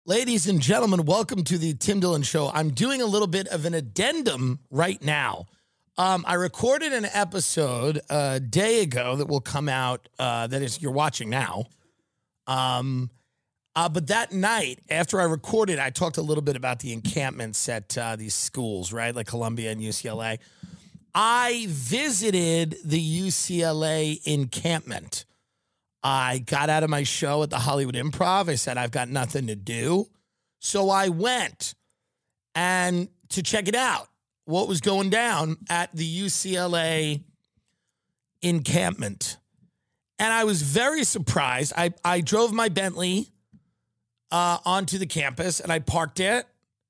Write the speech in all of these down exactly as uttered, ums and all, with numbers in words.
Ladies and gentlemen, welcome to the Tim Dillon Show. I'm doing a little bit of an addendum right now. Um, I recorded an episode a day ago that will come out, uh, that is, you're watching now. Um, uh, but that night, after I recorded, I talked a little bit about the encampments at uh, these schools, right, like Columbia and U C L A. I visited the U C L A encampment. I got out of my show at the Hollywood Improv. I said, I've got nothing to do. So I went and to check it out, what was going down at the U C L A encampment. And I was very surprised. I, I drove my Bentley uh, onto the campus and I parked it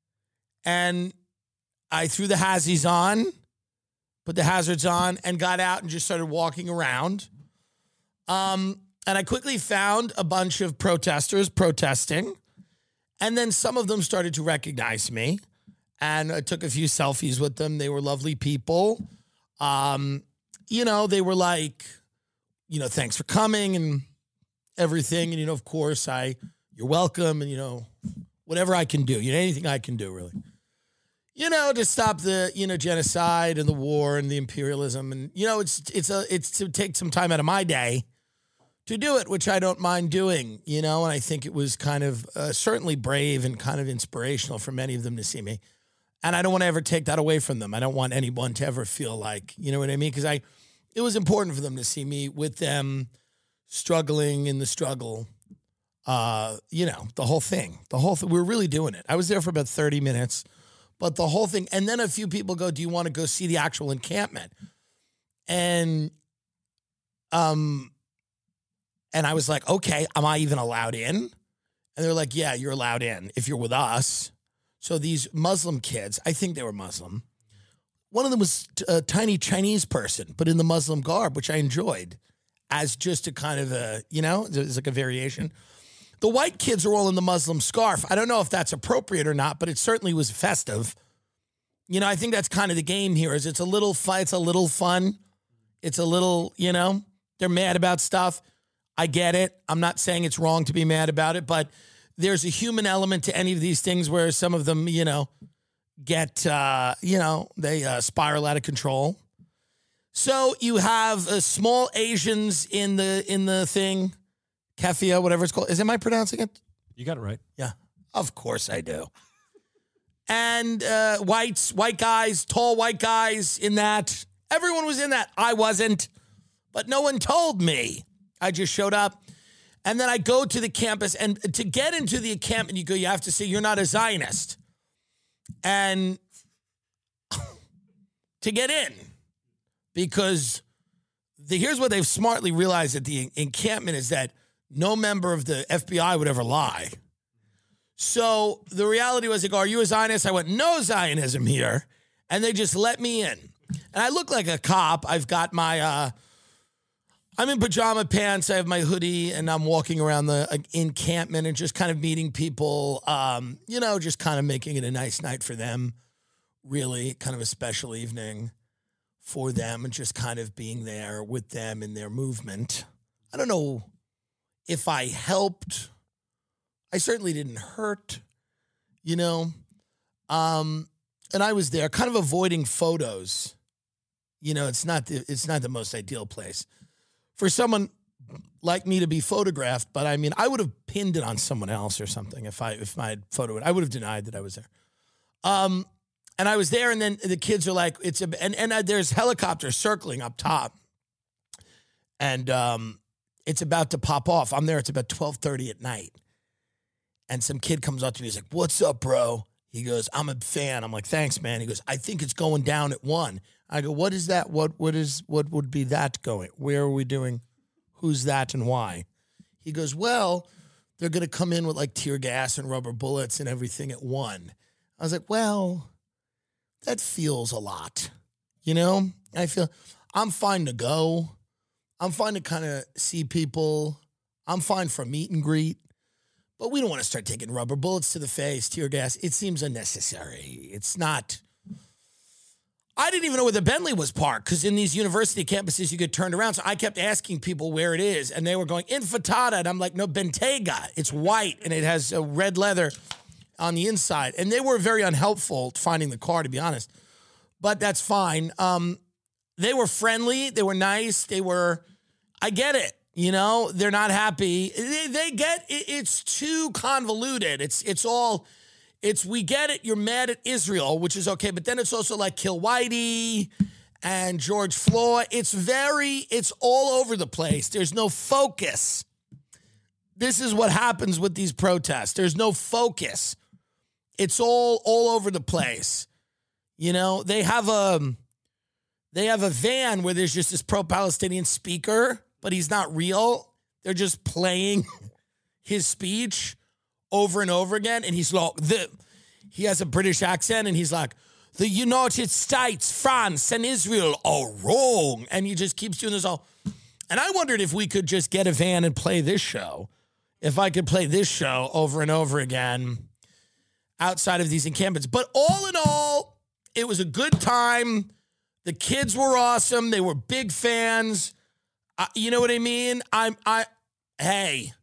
and I threw the hazzies on, put the hazards on and got out and just started walking around. Um, And I quickly found a bunch of protesters protesting. And then some of them started to recognize me. And I took a few selfies with them. They were lovely people. Um, you know, they were like, you know, thanks for coming and everything. And, you know, of course, I, you're welcome. And, you know, whatever I can do, you know, anything I can do, really. You know, to stop the, you know, genocide and the war and the imperialism. And, you know, it's, it's a, it's to take some time out of my day to do it, which I don't mind doing, you know, and I think it was kind of uh, certainly brave and kind of inspirational for many of them to see me. And I don't want to ever take that away from them. I don't want anyone to ever feel like, you know what I mean? Because I, it was important for them to see me with them struggling in the struggle, uh, you know, the whole thing, the whole thing. We were really doing it. I was there for about thirty minutes, but the whole thing. And then a few people go, do you want to go see the actual encampment? And, um, And I was like, okay, am I even allowed in? And they're like, yeah, you're allowed in if you're with us. So these Muslim kids, I think they were Muslim. One of them was a tiny Chinese person, but in the Muslim garb, which I enjoyed as just a kind of a, you know, it's like a variation. The white kids are all in the Muslim scarf. I don't know if that's appropriate or not, but it certainly was festive. You know, I think that's kind of the game here is it's a little fun. It's a little fun. It's a little, you know, they're mad about stuff. I get it. I'm not saying it's wrong to be mad about it, but there's a human element to any of these things where some of them, you know, get, uh, you know, they uh, spiral out of control. So you have uh, small Asians in the in the thing, keffiyeh, whatever it's called. Is am I pronouncing it? You got it right. Yeah, of course I do. And uh, whites, white guys, tall white guys in that. Everyone was in that. I wasn't, but no one told me. I just showed up. And then I go to the campus. And to get into the encampment, you go, you have to say you're not a Zionist. And to get in, because the, here's what they've smartly realized at the encampment is that no member of the F B I would ever lie. So the reality was, they go, are you a Zionist? I went, no Zionism here. And they just let me in. And I look like a cop. I've got my... uh I'm in pajama pants. I have my hoodie, and I'm walking around the uh, encampment and just kind of meeting people, um, you know, just kind of making it a nice night for them, really, kind of a special evening for them and just kind of being there with them in their movement. I don't know if I helped. I certainly didn't hurt, you know, um, and I was there kind of avoiding photos. You know, it's not the, it's not the most ideal place for someone like me to be photographed, but I mean, I would have pinned it on someone else or something if I if my photo would. I would have denied that I was there. Um, and I was there, and then the kids are like, "It's a," and and uh, there's helicopters circling up top, and um, it's about to pop off. I'm there. It's about twelve thirty at night, and some kid comes up to me. He's like, "What's up, bro?" He goes, "I'm a fan." I'm like, "Thanks, man." He goes, "I think it's going down at one." I go, what is that? What what is what would be that going? Where are we doing? Who's that and why? He goes, well, they're going to come in with like tear gas and rubber bullets and everything at one. I was like, well, that feels a lot. You know, I feel I'm fine to go. I'm fine to kind of see people. I'm fine for a meet and greet. But we don't want to start taking rubber bullets to the face, tear gas. It seems unnecessary. It's not... I didn't even know where the Bentley was parked because in these university campuses, you get turned around. So I kept asking people where it is, and they were going, Infantata. And I'm like, no, Bentayga. It's white, and it has a red leather on the inside. And they were very unhelpful finding the car, to be honest. But that's fine. Um, they were friendly. They were nice. They were, I get it. You know, they're not happy. They, they get, it, it's too convoluted. It's, it's all... It's, we get it, you're mad at Israel, which is okay, but then it's also like Kill Whitey and George Floyd. It's very, it's all over the place. There's no focus. This is what happens with these protests. There's no focus. It's all, all over the place. You know, they have a, they have a van where there's just this pro-Palestinian speaker, but he's not real. They're just playing his speech over and over again, and he's like, the, he has a British accent, and he's like, the United States, France, and Israel are wrong, and he just keeps doing this all. And I wondered if we could just get a van and play this show, if I could play this show over and over again outside of these encampments. But all in all, it was a good time. The kids were awesome. They were big fans. Uh, you know what I mean? I'm, I, hey,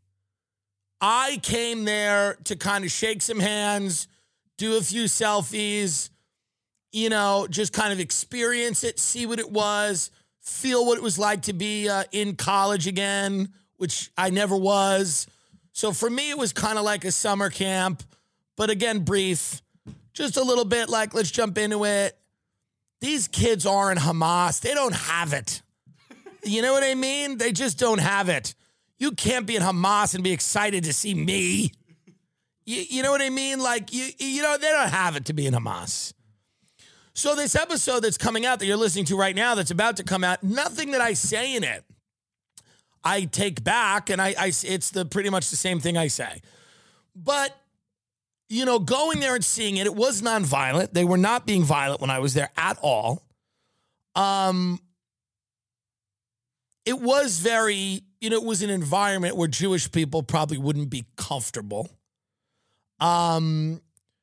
I came there to kind of shake some hands, do a few selfies, you know, just kind of experience it, see what it was, feel what it was like to be uh, in college again, which I never was. So for me, it was kind of like a summer camp, but again, brief, just a little bit like, let's jump into it. These kids aren't Hamas. They don't have it. You know what I mean? They just don't have it. You can't be in Hamas and be excited to see me. You, you know what I mean? Like, you, you know, they don't have it to be in Hamas. So this episode that's coming out that you're listening to right now, that's about to come out, nothing that I say in it, I take back, and I, I it's the pretty much the same thing I say. But, you know, going there and seeing it, it was nonviolent. They were not being violent when I was there at all. Um, it was very... You know, it was an environment where Jewish people probably wouldn't be comfortable. Um,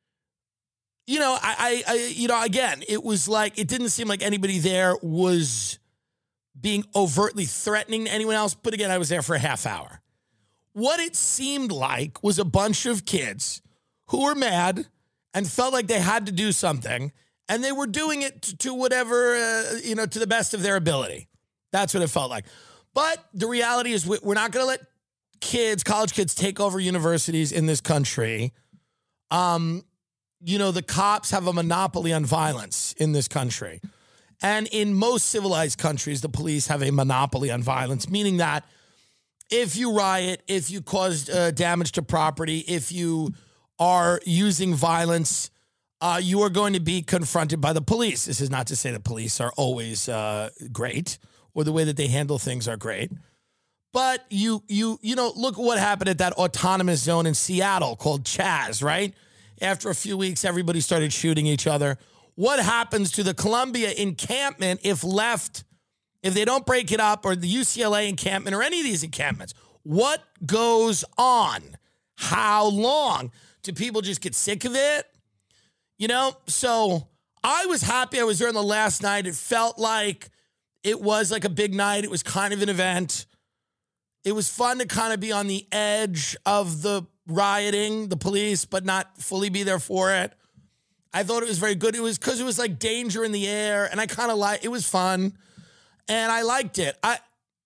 you know, I, I, I, you know, again, it was like, it didn't seem like anybody there was being overtly threatening to anyone else. But again, I was there for a half hour. What it seemed like was a bunch of kids who were mad and felt like they had to do something. And they were doing it to, to whatever, uh, you know, to the best of their ability. That's what it felt like. But the reality is we're not going to let kids, college kids, take over universities in this country. Um, you know, the cops have a monopoly on violence in this country. And in most civilized countries, the police have a monopoly on violence, meaning that if you riot, if you caused uh, damage to property, if you are using violence, uh, you are going to be confronted by the police. This is not to say the police are always uh, great, or the way that they handle things are great. But you, you, you know, look what happened at that autonomous zone in Seattle called Chaz, right? After a few weeks, everybody started shooting each other. What happens to the Columbia encampment if left, if they don't break it up, or the U C L A encampment, or any of these encampments? What goes on? How long? Do people just get sick of it? You know, so I was happy I was there on the last night. It felt like it was like a big night. It was kind of an event. It was fun to kind of be on the edge of the rioting, the police, but not fully be there for it. I thought it was very good. It was because it was like danger in the air, and I kind of like, it was fun, and I liked it. I,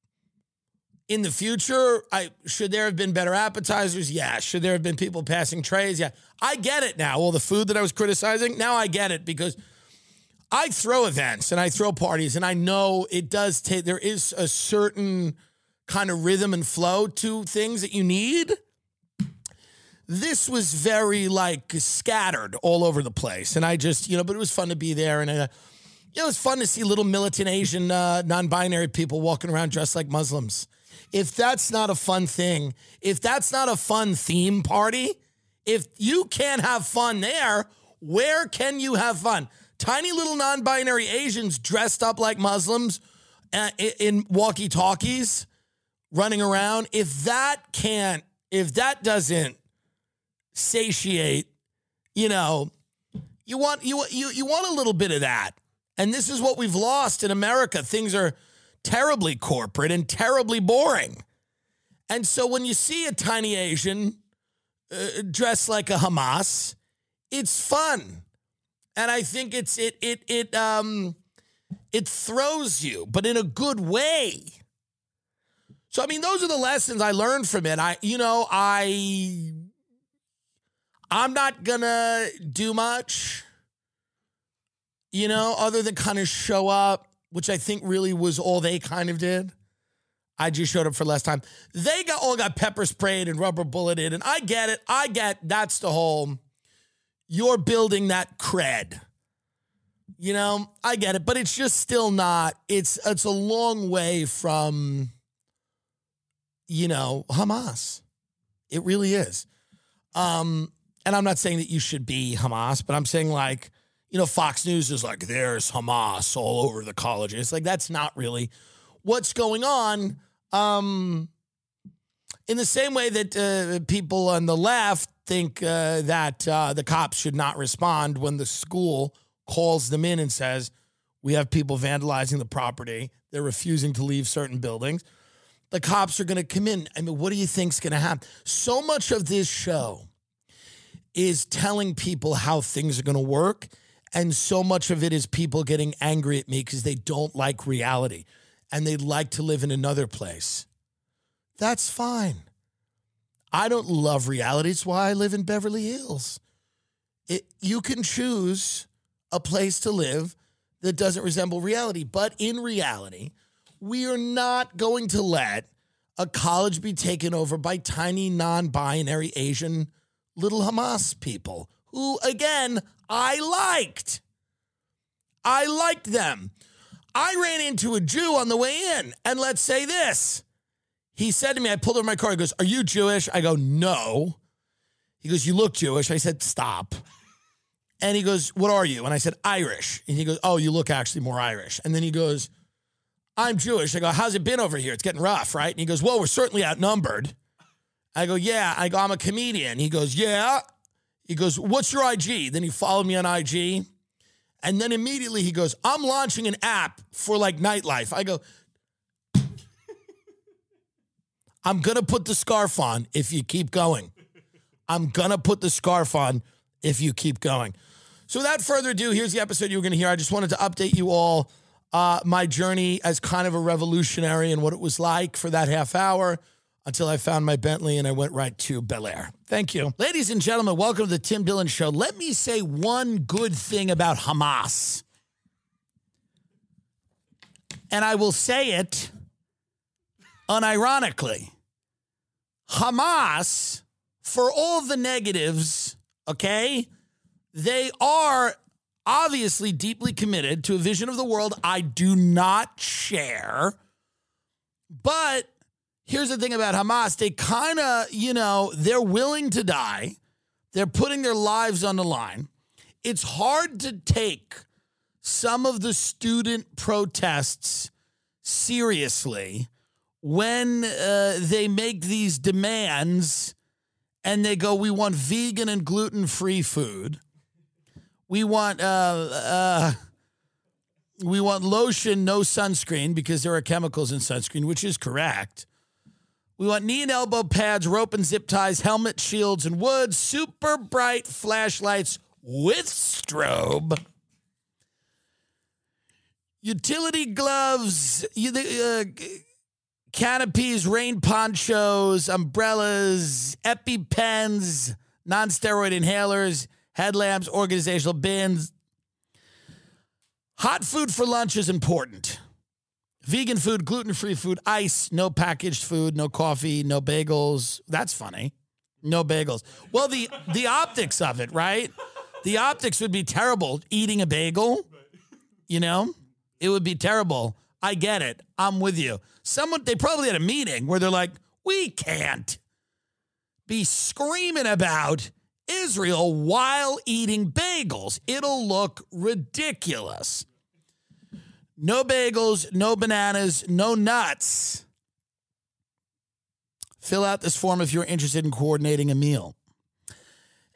in the future, I should there have been better appetizers? Yeah. Should there have been people passing trays? Yeah. I get it now. All the food that I was criticizing, now I get it, because I throw events and I throw parties, and I know it does take, there is a certain kind of rhythm and flow to things that you need. This was very like scattered all over the place. And I just, you know, but it was fun to be there. And uh, it was fun to see little militant Asian uh, non-binary people walking around dressed like Muslims. If that's not a fun thing, if that's not a fun theme party, if you can't have fun there, where can you have fun? Tiny little non-binary Asians dressed up like Muslims uh, in walkie-talkies running around. If that can't, if that doesn't satiate, you know, you want you you you want a little bit of that. And this is what we've lost in America. Things are terribly corporate and terribly boring. And so when you see a tiny Asian uh, dressed like a Hamas, it's fun. And I think it's it it it um it throws you, but in a good way. So I mean, those are the lessons I learned from it. I you know, I I'm not gonna do much, you know, other than kind of show up, which I think really was all they kind of did. I just showed up for less time. They got all got pepper sprayed and rubber bulleted, and I get it. I get that's the whole, you're building that cred. You know, I get it, but it's just still not, it's it's a long way from, you know, Hamas. It really is. Um, and I'm not saying that you should be Hamas, but I'm saying like, you know, Fox News is like, there's Hamas all over the colleges. It's like, that's not really what's going on. Um, in the same way that uh, people on the left think uh, that uh, the cops should not respond when the school calls them in and says, we have people vandalizing the property. They're refusing to leave certain buildings. The cops are going to come in. I mean, what do you think's going to happen? So much of this show is telling people how things are going to work. And so much of it is people getting angry at me because they don't like reality and they'd like to live in another place. That's fine. I don't love reality. It's why I live in Beverly Hills. It, you can choose a place to live that doesn't resemble reality. But in reality, we are not going to let a college be taken over by tiny, non-binary Asian little Hamas people who, again, I liked. I liked them. I ran into a Jew on the way in, and let's say this. He said to me, I pulled over my car, he goes, are you Jewish? I go, no. He goes, you look Jewish. I said, stop. And he goes, what are you? And I said, Irish. And he goes, oh, you look actually more Irish. And then he goes, I'm Jewish. I go, how's it been over here? It's getting rough, right? And he goes, well, we're certainly outnumbered. I go, yeah. I go, I'm a comedian. He goes, yeah. He goes, what's your I G? Then he followed me on I G. And then immediately he goes, I'm launching an app for like nightlife. I go, I'm going to put the scarf on if you keep going. I'm going to put the scarf on if you keep going. So without further ado, here's the episode you were going to hear. I just wanted to update you all uh, my journey as kind of a revolutionary and what it was like for that half hour until I found my Bentley and I went right to Bel Air. Thank you. Ladies and gentlemen, welcome to the Tim Dillon Show. Let me say one good thing about Hamas. And I will say it unironically. Hamas, for all the negatives, okay, they are obviously deeply committed to a vision of the world I do not share. But here's the thing about Hamas. They kind of, you know, they're willing to die. They're putting their lives on the line. It's hard to take some of the student protests seriously when uh, they make these demands and they go, we want vegan and gluten-free food. We want uh, uh, we want lotion, no sunscreen, because there are chemicals in sunscreen, which is correct. We want knee and elbow pads, rope and zip ties, helmet, shields, and wood, super bright flashlights with strobe, utility gloves, uh, canopies, rain ponchos, umbrellas, EpiPens, non-steroid inhalers, headlamps, organizational bins. Hot food for lunch is important. Vegan food, gluten-free food, ice, no packaged food, no coffee, no bagels. That's funny. No bagels. Well, the, the optics of it, right? The optics would be terrible. Eating a bagel, you know? It would be terrible. I get it. I'm with you. Someone, they probably had a meeting where they're like, we can't be screaming about Israel while eating bagels. It'll look ridiculous. No bagels, no bananas, no nuts. Fill out this form if you're interested in coordinating a meal.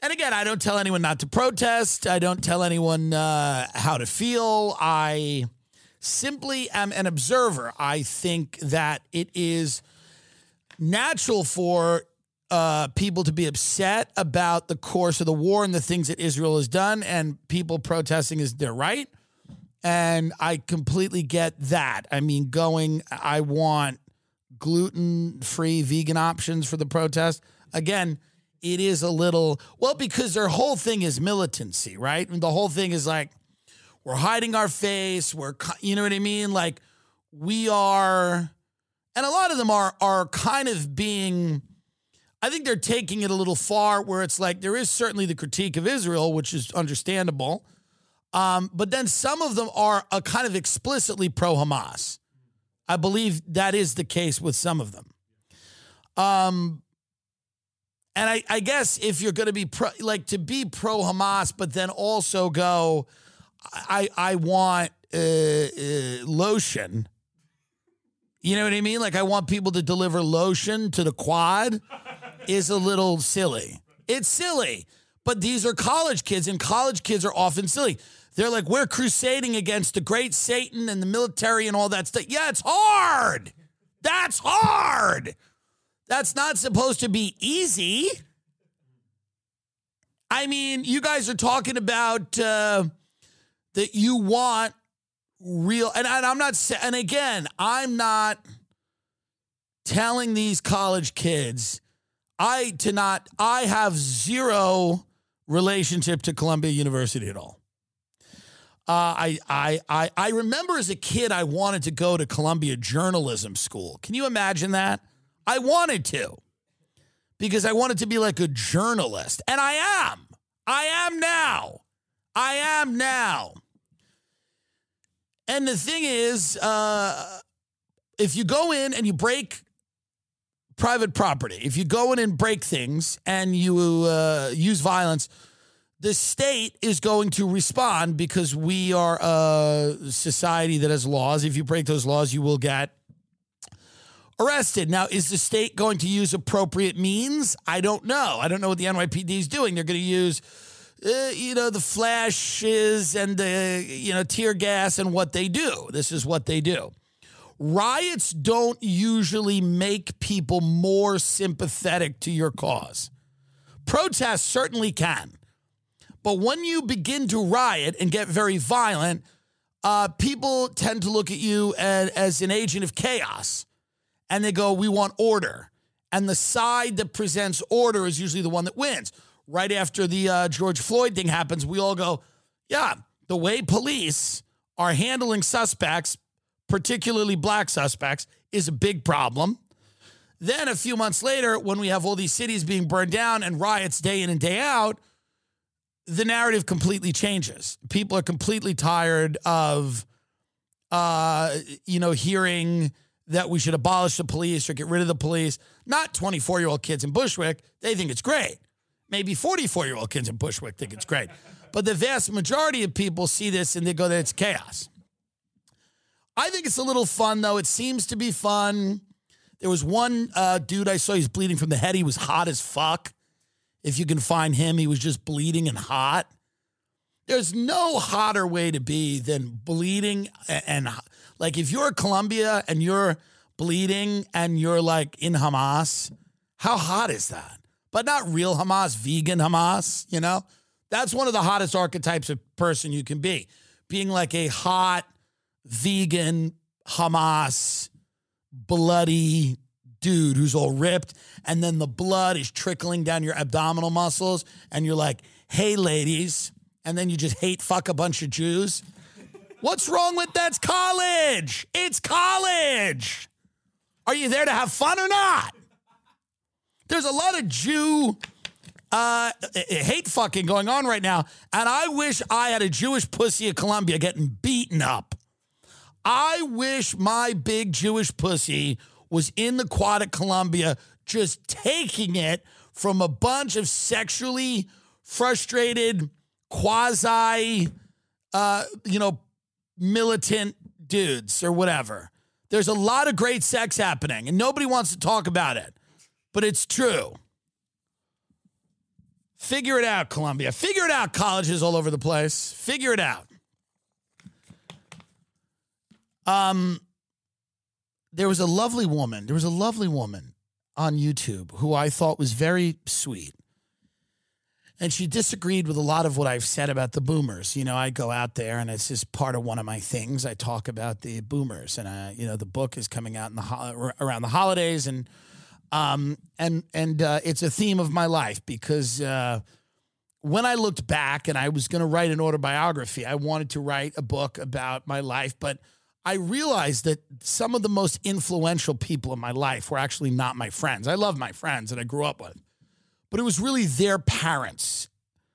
And again, I don't tell anyone not to protest. I don't tell anyone uh, how to feel. I simply am an observer. I think that it is natural for uh, people to be upset about the course of the war and the things that Israel has done, and people protesting is their right. And I completely get that. I mean, going, I want gluten-free vegan options for the protest. Again, it is a little, well, because their whole thing is militancy, right? And the whole thing is like, we're hiding our face. We're, you know what I mean? Like, we are, and a lot of them are, are kind of being, I think they're taking it a little far, where it's like, there is certainly the critique of Israel, which is understandable. Um, but then some of them are a kind of explicitly pro-Hamas. I believe that is the case with some of them. Um, And I, I guess if you're going to be pro, like to be pro Hamas, but then also go, I I want uh, uh, lotion. You know what I mean? Like, I want people to deliver lotion to the quad is a little silly. It's silly, but these are college kids, and college kids are often silly. They're like, we're crusading against the great Satan and the military and all that stuff. Yeah, it's hard. That's hard. That's not supposed to be easy. I mean, you guys are talking about uh, that you want real, and, and I'm not, and again, I'm not telling these college kids, I to not, I have zero relationship to Columbia University at all. Uh, I, I, I, I remember as a kid, I wanted to go to Columbia Journalism School. Can you imagine that? I wanted to, because I wanted to be like a journalist. And I am. I am now. I am now. And the thing is, uh, if you go in and you break private property, if you go in and break things and you uh, use violence, the state is going to respond, because we are a society that has laws. If you break those laws, you will get arrested. Now, is the state going to use appropriate means? I don't know. I don't know what the N Y P D is doing. They're going to use, uh, you know, the flashes and the, you know, tear gas and what they do. This is what they do. Riots don't usually make people more sympathetic to your cause. Protests certainly can. But when you begin to riot and get very violent, uh, people tend to look at you as, as an agent of chaos. And they go, we want order. And the side that presents order is usually the one that wins. Right after the uh, George Floyd thing happens, we all go, yeah, the way police are handling suspects, particularly black suspects, is a big problem. Then a few months later, when we have all these cities being burned down and riots day in and day out, the narrative completely changes. People are completely tired of, uh, you know, hearing that we should abolish the police or get rid of the police. Not twenty-four-year-old kids in Bushwick. They think it's great. Maybe forty-four-year-old kids in Bushwick think it's great. But the vast majority of people see this and they go that it's chaos. I think it's a little fun, though. It seems to be fun. There was one uh, dude I saw, he's bleeding from the head. He was hot as fuck. If you can find him, he was just bleeding and hot. There's no hotter way to be than bleeding and, and like, if you're Columbia and you're bleeding and you're like in Hamas, how hot is that? But not real Hamas, vegan Hamas, you know? That's one of the hottest archetypes of person you can be. Being like a hot, vegan, Hamas, bloody dude who's all ripped, and then the blood is trickling down your abdominal muscles, and you're like, hey, ladies, and then you just hate fuck a bunch of Jews. What's wrong with that? It's college. It's college. Are you there to have fun or not? There's a lot of Jew uh, hate fucking going on right now, and I wish I had a Jewish pussy at Columbia getting beaten up. I wish my big Jewish pussy was in the quad at Columbia just taking it from a bunch of sexually frustrated, quasi, uh, you know, militant dudes or whatever. There's a lot of great sex happening, and nobody wants to talk about it, but it's true. Figure it out, Columbia. Figure it out, colleges all over the place. Figure it out. Um, there was a lovely woman. There was a lovely woman on YouTube who I thought was very sweet. And she disagreed with a lot of what I've said about the boomers. You know, I go out there and it's just part of one of my things. I talk about the boomers, and I, you know, the book is coming out in the ho- around the holidays, and um and and uh, it's a theme of my life because uh, when I looked back and I was going to write an autobiography, I wanted to write a book about my life, but I realized that some of the most influential people in my life were actually not my friends. I love my friends that I grew up with, but it was really their parents.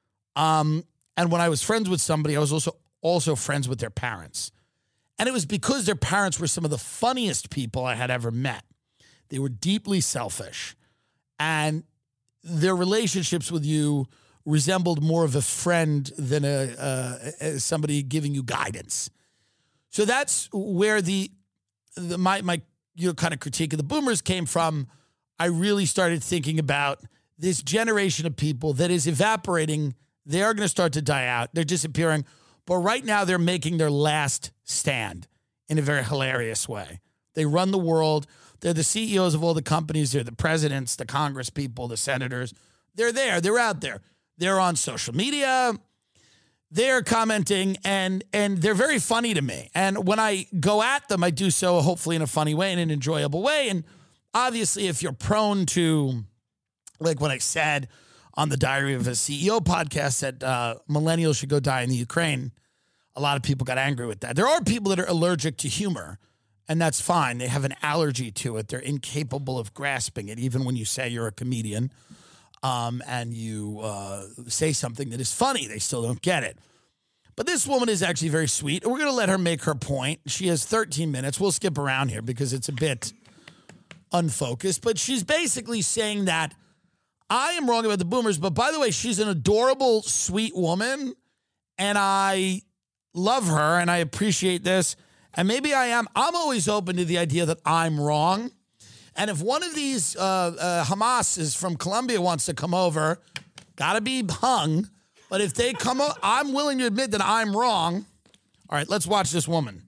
Um, and when I was friends with somebody, I was also also friends with their parents. And it was because their parents were some of the funniest people I had ever met. They were deeply selfish, and their relationships with you resembled more of a friend than a, uh, somebody giving you guidance. So that's where the, the my my you know kind of critique of the boomers came from. I really started thinking about this generation of people that is evaporating. They are going to start to die out. They're disappearing. But right now they're making their last stand in a very hilarious way. They run the world. They're the C E Os of all the companies. They're the presidents, the Congress people, the senators. They're there. They're out there. They're on social media. They're commenting, and and they're very funny to me. And when I go at them, I do so hopefully in a funny way, in an enjoyable way. And obviously, if you're prone to, like what I said on the Diary of a C E O podcast, that uh, millennials should go die in the Ukraine, a lot of people got angry with that. There are people that are allergic to humor, and that's fine. They have an allergy to it. They're incapable of grasping it, even when you say you're a comedian um, and you uh, say something that is funny. They still don't get it. But this woman is actually very sweet. We're going to let her make her point. She has thirteen minutes. We'll skip around here because it's a bit unfocused. But she's basically saying that I am wrong about the boomers. But by the way, she's an adorable, sweet woman, and I love her, and I appreciate this. And maybe I am. I'm always open to the idea that I'm wrong. And if one of these uh, uh, Hamas is from Colombia wants to come over, got to be hung. But if they come up, I'm willing to admit that I'm wrong. All right, let's watch this woman.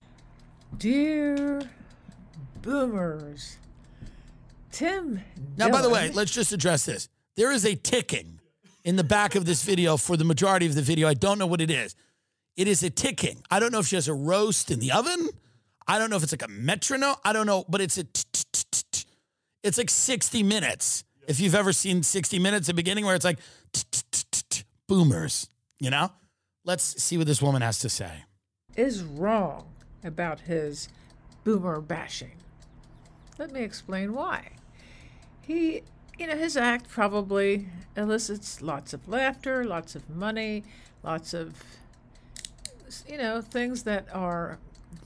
Dear boomers, Tim Now, Dillon. by the way, let's just address this. There is a ticking in the back of this video for the majority of the video. I don't know what it is. It is a ticking. I don't know if she has a roast in the oven. I don't know if it's like a metronome. I don't know, but it's a t- t- t- t- t- it's like sixty minutes. If you've ever seen sixty minutes at the beginning where it's like t- t- t- t- t- boomers, you know? Let's see what this woman has to say. Is wrong about his boomer bashing. Let me explain why. He, you know, his act probably elicits lots of laughter, lots of money, lots of, you know, things that are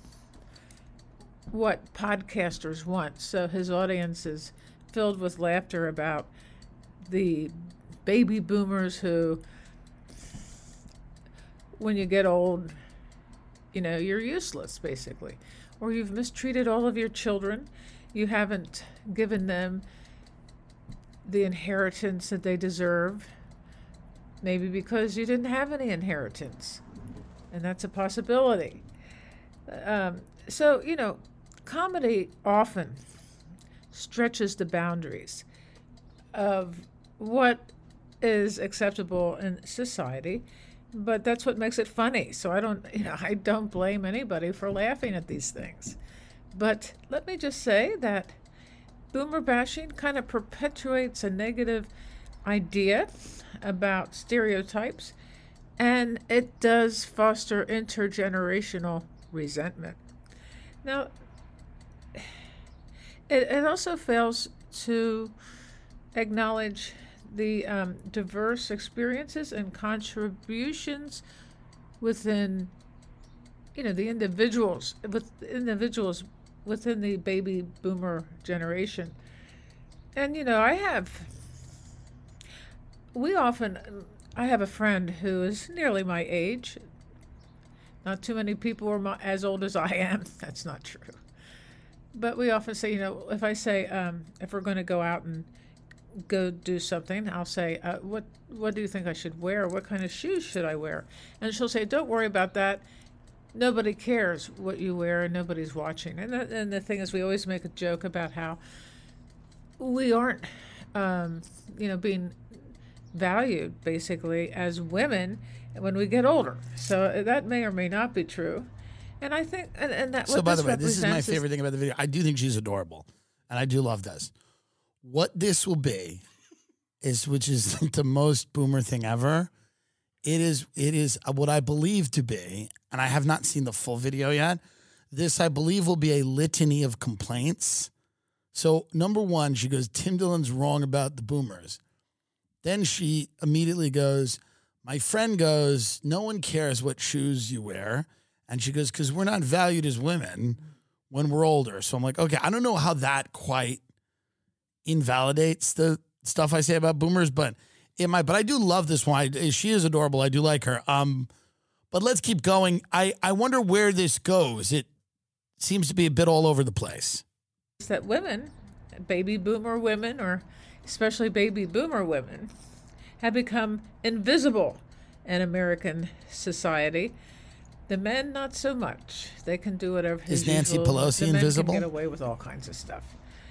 what podcasters want. So his audience is filled with laughter about the baby boomers who, when you get old, you know, you're useless, basically. Or you've mistreated all of your children. You haven't given them the inheritance that they deserve. Maybe because you didn't have any inheritance. And that's a possibility. Um, so, you know, comedy often stretches the boundaries of what is acceptable in society, but that's what makes it funny. So I don't, you know, I don't blame anybody for laughing at these things. But let me just say that boomer bashing kind of perpetuates a negative idea about stereotypes, and it does foster intergenerational resentment. Now, it, it also fails to acknowledge the um, diverse experiences and contributions within, you know, the individuals, with individuals within the baby boomer generation. And, you know, I have, we often, I have a friend who is nearly my age. Not too many people are my, as old as I am. That's not true. But we often say, you know, if I say, um, if we're going to go out and go do something, I'll say, uh, "What What do you think I should wear? What kind of shoes should I wear?" And she'll say, "Don't worry about that. Nobody cares what you wear, and nobody's watching." And that, and the thing is, we always make a joke about how we aren't, um, you know, being valued basically as women when we get older. So that may or may not be true. And I think, and, and that. So what by this the way, this is my represents favorite thing about the video. I do think she's adorable, and I do love this. What this will be is, which is the most boomer thing ever. It is, it is what I believe to be, and I have not seen the full video yet. This, I believe, will be a litany of complaints. So number one, she goes, Tim Dillon's wrong about the boomers. Then she immediately goes, my friend goes, no one cares what shoes you wear. And she goes, because we're not valued as women when we're older. So I'm like, okay, I don't know how that quite invalidates the stuff I say about boomers, but it might. But I do love this one. I, she is adorable. I do like her. Um, but let's keep going. I, I wonder where this goes. It seems to be a bit all over the place. That women, baby boomer women, or especially baby boomer women, have become invisible in American society. The men, not so much. They can do whatever. Is Nancy usual. Pelosi the men invisible? Can get away with all kinds of stuff.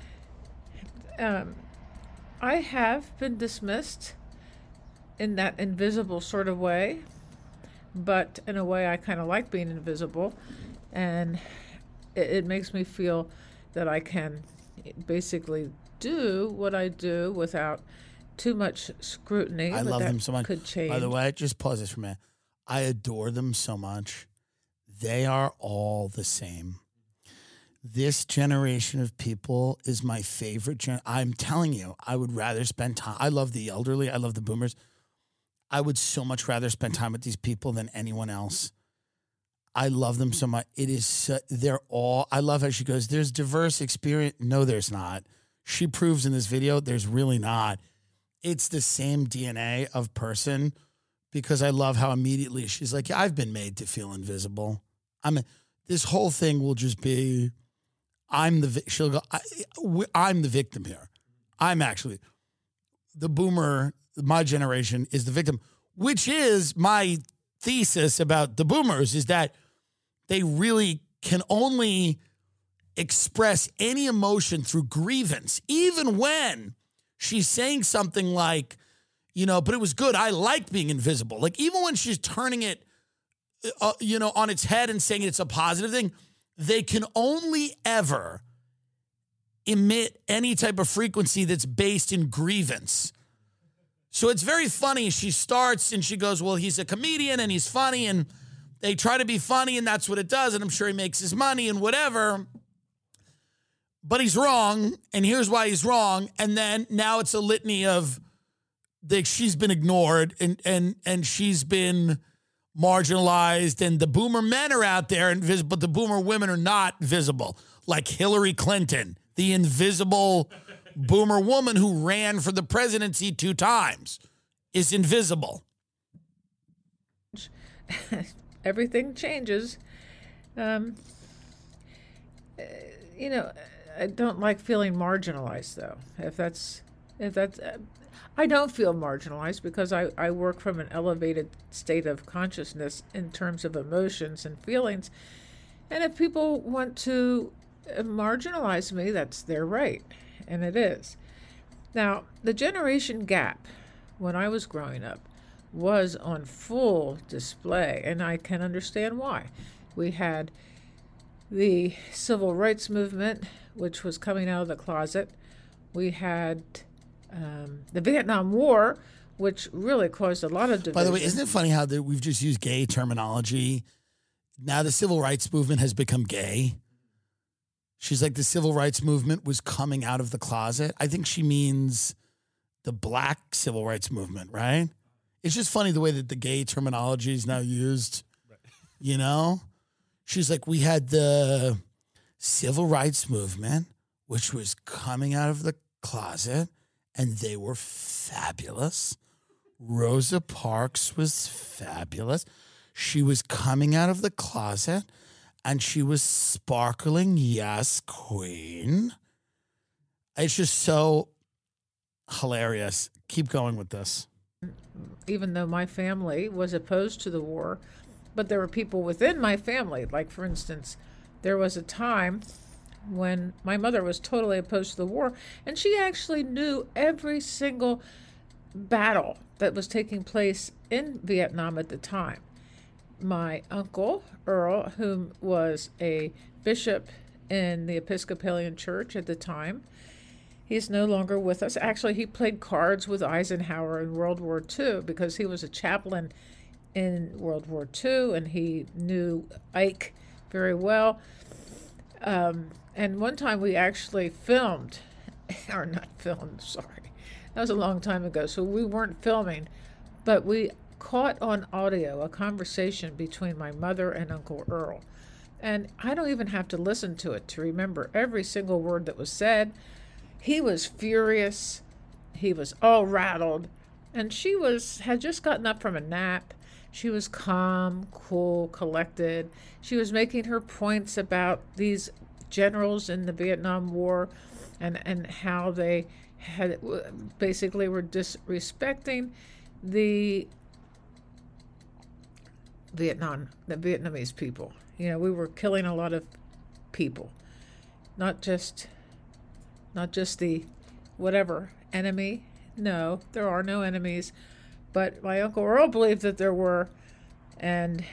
Um, I have been dismissed in that invisible sort of way, but in a way I kind of like being invisible, and it, it makes me feel that I can basically do what I do without too much scrutiny. I but love that them so much. Could change. By the way, just pause this for a minute. I adore them so much. They are all the same. This generation of people is my favorite. Gen- I'm telling you, I would rather spend time. I love the elderly. I love the boomers. I would so much rather spend time with these people than anyone else. I love them so much. It is, so, they're all, I love how she goes, there's diverse experience. No, there's not. She proves in this video, there's really not. It's the same D N A of person, because I love how immediately she's like, yeah, I've been made to feel invisible. I mean, this whole thing will just be, I'm the, vi- she'll go, I, I'm the victim here. I'm actually, the boomer, my generation is the victim, which is my thesis about the boomers, is that they really can only express any emotion through grievance, even when she's saying something like, you know, but it was good. I like being invisible. Like, even when she's turning it, uh, you know, on its head and saying it's a positive thing, they can only ever emit any type of frequency that's based in grievance. So it's very funny. She starts and she goes, well, he's a comedian and he's funny, and they try to be funny, and that's what it does. And I'm sure he makes his money and whatever. But he's wrong, and here's why he's wrong. And then now it's a litany of that she's been ignored and and and she's been marginalized, and the boomer men are out there invisible, but the boomer women are not visible. Like Hillary Clinton, the invisible boomer woman who ran for the presidency two times, is invisible. Everything changes. Um, uh, you know, I don't like feeling marginalized, though. If that's, if that's, uh, I don't feel marginalized because I, I work from an elevated state of consciousness in terms of emotions and feelings. And if people want to marginalize me, that's their right. And it is. Now, the generation gap when I was growing up was on full display, and I can understand why. We had the civil rights movement, which was coming out of the closet. We had um, the Vietnam War, which really caused a lot of division. By the way, isn't it funny how the, we've just used gay terminology? Now the civil rights movement has become gay. She's like, the civil rights movement was coming out of the closet. I think she means the black civil rights movement, right? It's just funny the way that the gay terminology is now used, right. You know? She's like, we had the civil rights movement, which was coming out of the closet, and they were fabulous. Rosa Parks was fabulous. She was coming out of the closet, and she was sparkling, yes, queen. It's just so hilarious. Keep going with this. Even though my family was opposed to the war, but there were people within my family. Like, for instance, there was a time when my mother was totally opposed to the war, and she actually knew every single battle that was taking place in Vietnam at the time. My uncle, Earl, whom was a bishop in the Episcopalian Church at the time, he's no longer with us. Actually, he played cards with Eisenhower in World War Two because he was a chaplain in World War Two, and he knew Ike very well. Um, and one time we actually filmed, or not filmed, sorry. That was a long time ago, so we weren't filming, but we caught on audio a conversation between my mother and Uncle Earl. And I don't even have to listen to it to remember every single word that was said. He was furious. He was all rattled. And she was had just gotten up from a nap. She was calm, cool, collected. She was making her points about these generals in the Vietnam War and, and how they had basically were disrespecting the Vietnam, the Vietnamese people. You know, we were killing a lot of people, not just, not just the whatever enemy. No, there are no enemies, but my Uncle Earl believed that there were, and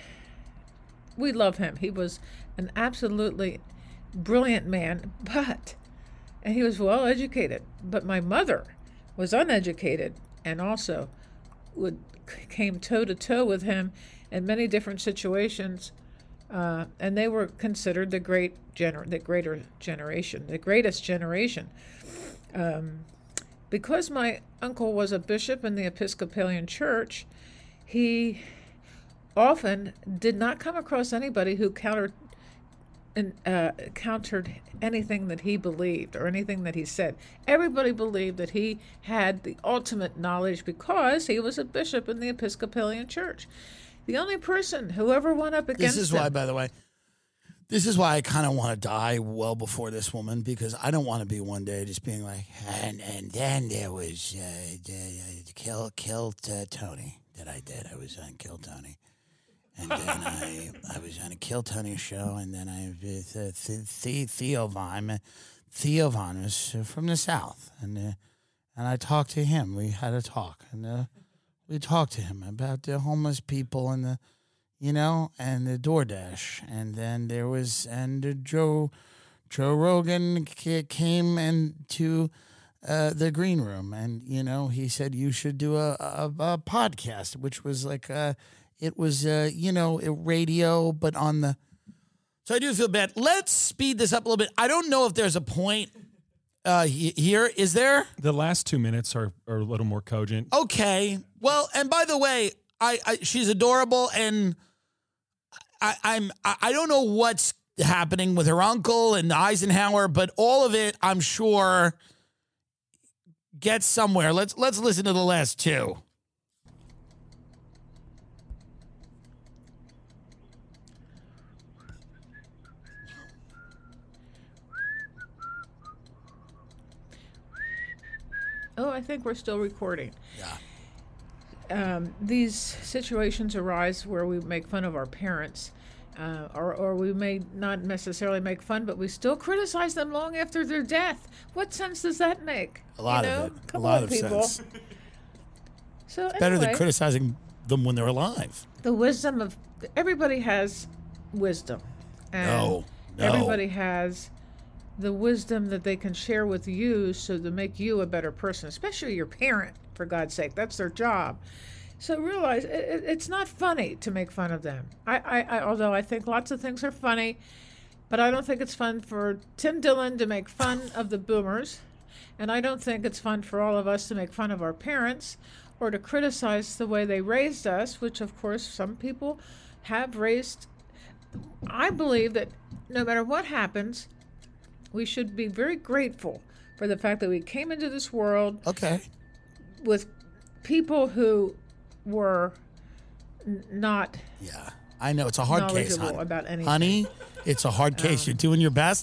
we love him. He was an absolutely brilliant man, but, and he was well educated. But my mother was uneducated and also would came toe to toe with him in many different situations. Uh, and they were considered the great gener- the greater generation, the greatest generation. Um, because my uncle was a bishop in the Episcopalian Church, he often did not come across anybody who countered and uh, countered anything that he believed or anything that he said. Everybody believed that he had the ultimate knowledge because he was a bishop in the Episcopalian Church. The only person who ever went up against This is him, why, by the way, this is why I kind of want to die well before this woman, because I don't want to be one day just being like, and and then there was uh, the, Kill Kill uh, Tony that I did. I was on Kill Tony. And then I I was on a Kill Tony show, and then I with uh, the, Theo Von, Theo Von was from the South, and uh, and I talked to him. We had a talk, and uh, we talked to him about the homeless people and the, you know, and the DoorDash, and then there was and uh, Joe Joe Rogan came into uh, the green room, and you know he said you should do a a, a podcast, which was like a. It was, uh, you know, a radio, but on the... So I do feel bad. Let's speed this up a little bit. I don't know if there's a point uh, he- here. Is there? The last two minutes are, are a little more cogent. Okay. Well, and by the way, I, I she's adorable, and I, I'm I I don't know what's happening with her uncle and Eisenhower, but all of it, I'm sure, gets somewhere. Let's let's listen to the last two. Oh, I think we're still recording. Yeah. Um, these situations arise where we make fun of our parents, uh, or, or we may not necessarily make fun, but we still criticize them long after their death. What sense does that make? A lot you know? of it. Come a lot on, of people. sense. So anyway, Better than criticizing them when they're alive. the wisdom of everybody has wisdom, and No, no. everybody has the wisdom that they can share with you so to make you a better person, especially your parent, for God's sake. That's their job. So realize it, it, it's not funny to make fun of them. I, I, I, although I think lots of things are funny, but I don't think it's fun for Tim Dillon to make fun of the boomers, and I don't think it's fun for all of us to make fun of our parents or to criticize the way they raised us, which of course some people have raised. I believe that no matter what happens, we should be very grateful for the fact that we came into this world Okay. with people who were n- not Yeah. I know. It's a hard case, knowledgeable honey. about anything. Honey, it's a hard case. You're doing your best.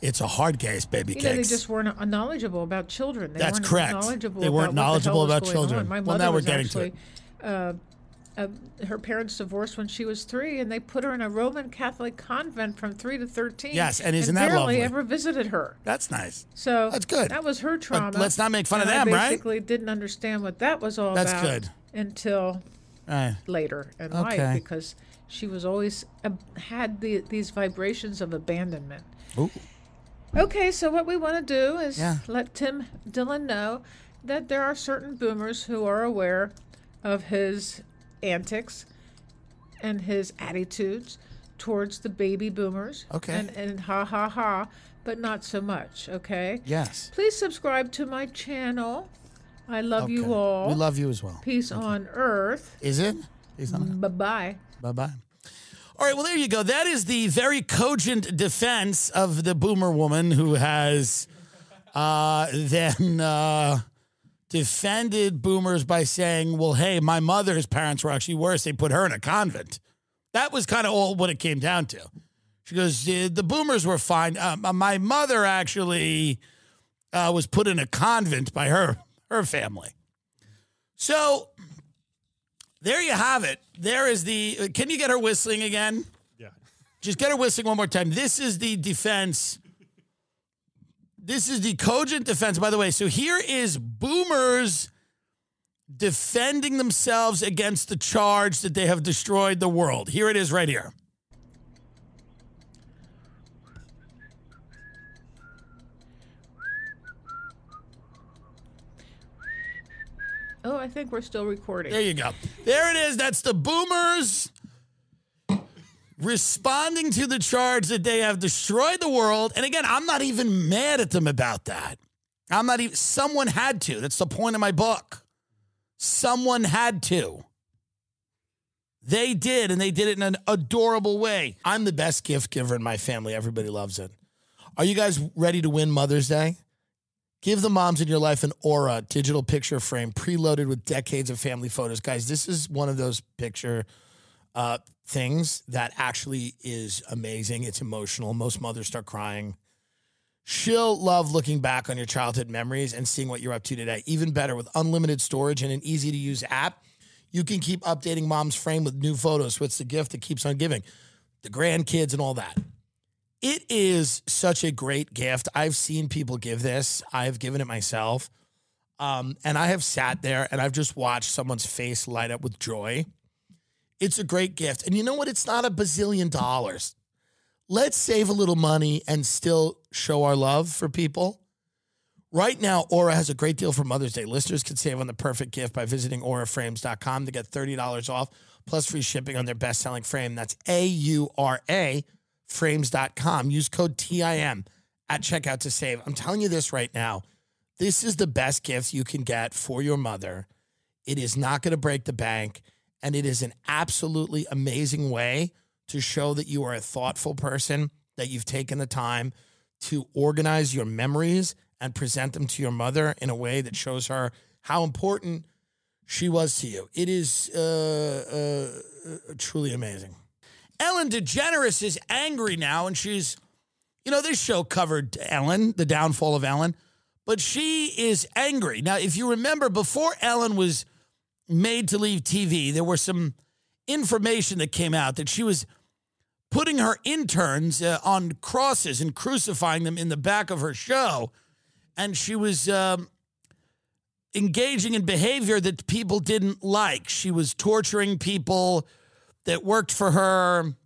It's a hard case, baby You cakes. know, they just weren't knowledgeable about children. They That's weren't correct. Knowledgeable They weren't about knowledgeable what the hell about was going children. on. My Well, mother now we're was getting to actually, uh, uh, her parents divorced when she was three, and they put her in a Roman Catholic convent from three to thirteen. Yes, and isn't that barely lovely? ever visited her. That's nice. So That's good. That was her trauma. But let's not make fun and of them, I right? basically didn't understand what that was all That's about good. until Right. later in Okay. life, because she was always uh, had the, these vibrations of abandonment. Ooh. Okay, so what we want to do is Yeah. let Tim Dillon know that there are certain boomers who are aware of his antics and his attitudes towards the baby boomers. Okay. And, and ha ha ha, but not so much, okay? Yes. Please subscribe to my channel. I love Okay. you all. We love you as well. Peace on earth. Is it? Is it? Bye-bye. Bye-bye. All right, well, there you go. That is the very cogent defense of the boomer woman who has uh, then uh, defended boomers by saying, well, hey, my mother's parents were actually worse. They put her in a convent. That was kind of all what it came down to. She goes, the, the boomers were fine. Uh, my mother actually uh, was put in a convent by her, her family. So there you have it. There is the, can you get her whistling again? Yeah. Just get her whistling one more time. This is the defense. This is the cogent defense, by the way. So here is boomers defending themselves against the charge that they have destroyed the world. Here it is right here. Oh, I think we're still recording. There you go. There it is. That's the boomers responding to the charge that they have destroyed the world. And again, I'm not even mad at them about that. I'm not even, someone had to. That's the point of my book. Someone had to. They did, and they did it in an adorable way. I'm the best gift giver in my family. Everybody loves it. Are you guys ready to win Mother's Day? Give the moms in your life an Aura digital picture frame preloaded with decades of family photos. Guys, this is one of those picture uh, things that actually is amazing. It's emotional. Most mothers start crying. She'll love looking back on your childhood memories and seeing what you're up to today. Even better, with unlimited storage and an easy-to-use app, you can keep updating mom's frame with new photos. So it's the gift that keeps on giving. The grandkids and all that. It is such a great gift. I've seen people give this. I've given it myself. Um, and I have sat there and I've just watched someone's face light up with joy. It's a great gift. And you know what? It's not a bazillion dollars. Let's save a little money and still show our love for people. Right now, Aura has a great deal for Mother's Day. Listeners can save on the perfect gift by visiting aura frames dot com to get thirty dollars off plus free shipping on their best-selling frame. That's A U R A. frames dot com. Use code T I M at checkout to save. I'm telling you this right now. This is the best gift you can get for your mother. It is not going to break the bank, and it is an absolutely amazing way to show that you are a thoughtful person, that you've taken the time to organize your memories and present them to your mother in a way that shows her how important she was to you. It is uh, uh, truly amazing. Ellen DeGeneres is angry now, and she's, you know, this show covered Ellen, the downfall of Ellen, but she is angry. Now, if you remember, before Ellen was made to leave T V, there were some information that came out that she was putting her interns uh, on crosses and crucifying them in the back of her show, and she was um, engaging in behavior that people didn't like. She was torturing people that worked for her.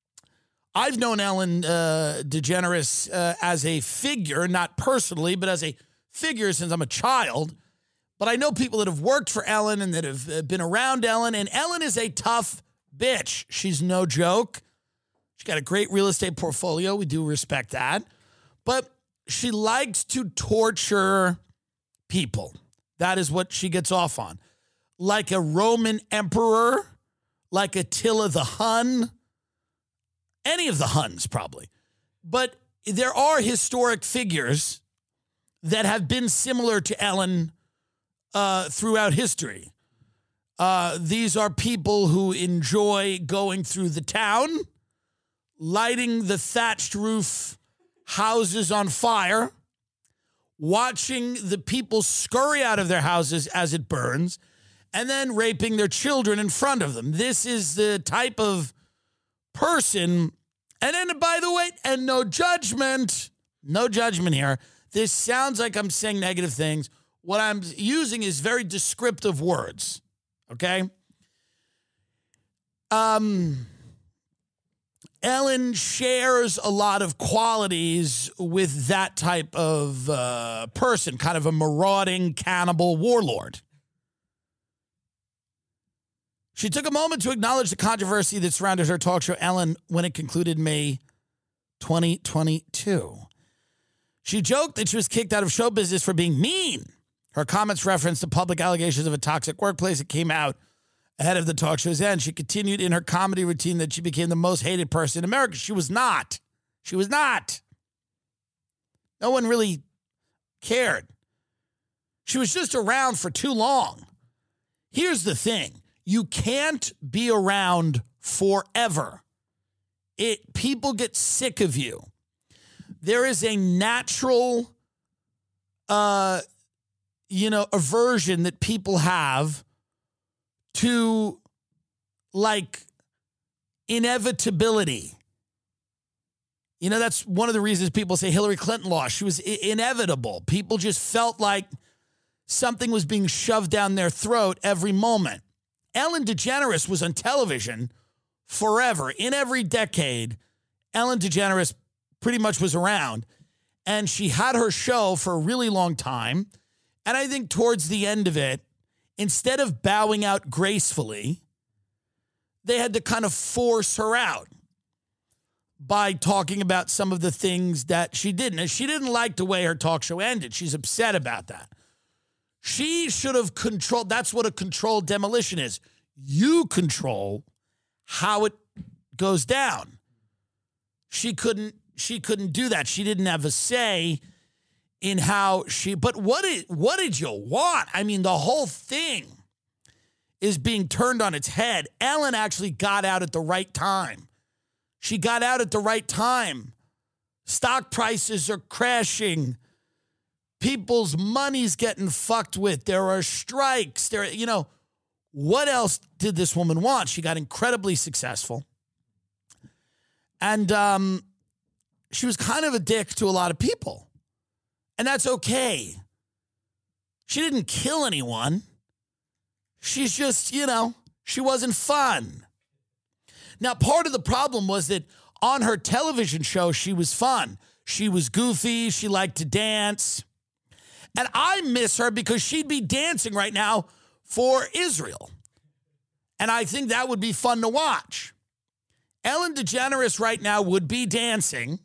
I've known Ellen uh, DeGeneres uh, as a figure, not personally, but as a figure since I'm a child. But I know people that have worked for Ellen and that have uh, been around Ellen, and Ellen is a tough bitch. She's no joke. She's got a great real estate portfolio. We do respect that. But she likes to torture people. That is what she gets off on. Like a Roman emperor, like Attila the Hun, any of the Huns probably. But there are historic figures that have been similar to Ellen uh, throughout history. Uh, these are people who enjoy going through the town, lighting the thatched roof houses on fire, watching the people scurry out of their houses as it burns, and then raping their children in front of them. This is the type of person. And then, by the way, and no judgment, no judgment here. This sounds like I'm saying negative things. What I'm using is very descriptive words, okay? Um, Ellen shares a lot of qualities with that type of uh, person, kind of a marauding cannibal warlord. She took a moment to acknowledge the controversy that surrounded her talk show, Ellen, when it concluded May twenty twenty-two. She joked that she was kicked out of show business for being mean. Her comments referenced the public allegations of a toxic workplace that came out ahead of the talk show's end. She continued in her comedy routine that she became the most hated person in America. She was not. She was not. No one really cared. She was just around for too long. Here's the thing. You can't be around forever. It people get sick of you. There is a natural uh you know, aversion that people have to, like, inevitability. You know, that's one of the reasons people say Hillary Clinton lost. She was I- inevitable. People just felt like something was being shoved down their throat every moment. Ellen DeGeneres was on television forever. In every decade, Ellen DeGeneres pretty much was around. And she had her show for a really long time. And I think towards the end of it, instead of bowing out gracefully, they had to kind of force her out by talking about some of the things that she didn't. And she didn't like the way her talk show ended. She's upset about that. She should have controlled. That's what a controlled demolition is. You control how it goes down. She couldn't, she couldn't do that. She didn't have a say in how she, but what did, what did you want? I mean, the whole thing is being turned on its head. Ellen actually got out at the right time. She got out at the right time. Stock prices are crashing. People's money's getting fucked with. There are strikes. There, you know, what else did this woman want? She got incredibly successful. And um, she was kind of a dick to a lot of people. And that's okay. She didn't kill anyone. She's just, you know, she wasn't fun. Now, part of the problem was that on her television show, she was fun. She was goofy. She liked to dance. And I miss her because she'd be dancing right now for Israel. And I think that would be fun to watch. Ellen DeGeneres right now would be dancing.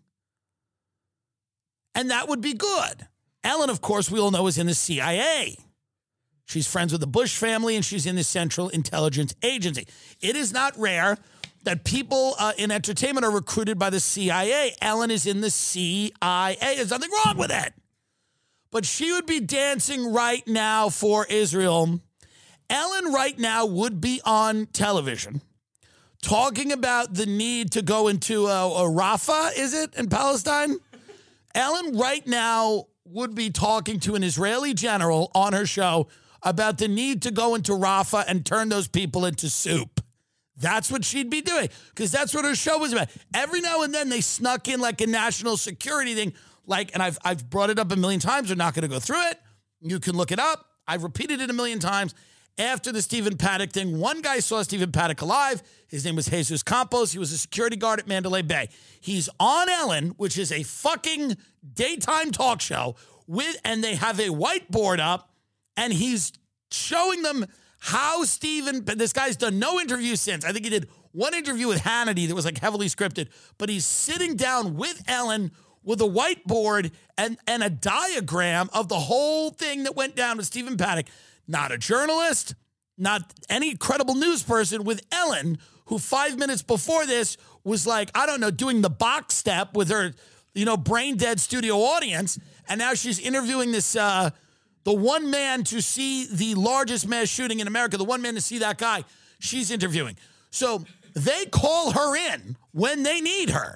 And that would be good. Ellen, of course, we all know is in the C I A. She's friends with the Bush family, and she's in the Central Intelligence Agency. It is not rare that people uh, in entertainment are recruited by the C I A. Ellen is in the C I A. There's nothing wrong with it. But she would be dancing right now for Israel. Ellen right now would be on television talking about the need to go into a, a Rafah, is it, in Palestine? Ellen right now would be talking to an Israeli general on her show about the need to go into Rafah and turn those people into soup. That's what she'd be doing, because that's what her show was about. Every now and then they snuck in like a national security thing, like, and I've I've brought it up a million times. We're not going to go through it. You can look it up. I've repeated it a million times. After the Stephen Paddock thing, one guy saw Stephen Paddock alive. His name was Jesus Campos. He was a security guard at Mandalay Bay. He's on Ellen, which is a fucking daytime talk show, with, and they have a whiteboard up, and he's showing them how Stephen, this guy's done no interviews since. I think he did one interview with Hannity that was like heavily scripted, but he's sitting down with Ellen with a whiteboard and, and a diagram of the whole thing that went down with Stephen Paddock. Not a journalist, not any credible news person, with Ellen, who five minutes before this was like, I don't know, doing the box step with her, you know, brain dead studio audience. And now she's interviewing this, uh, the one man to see the largest mass shooting in America, the one man to see that guy, she's interviewing. So they call her in when they need her.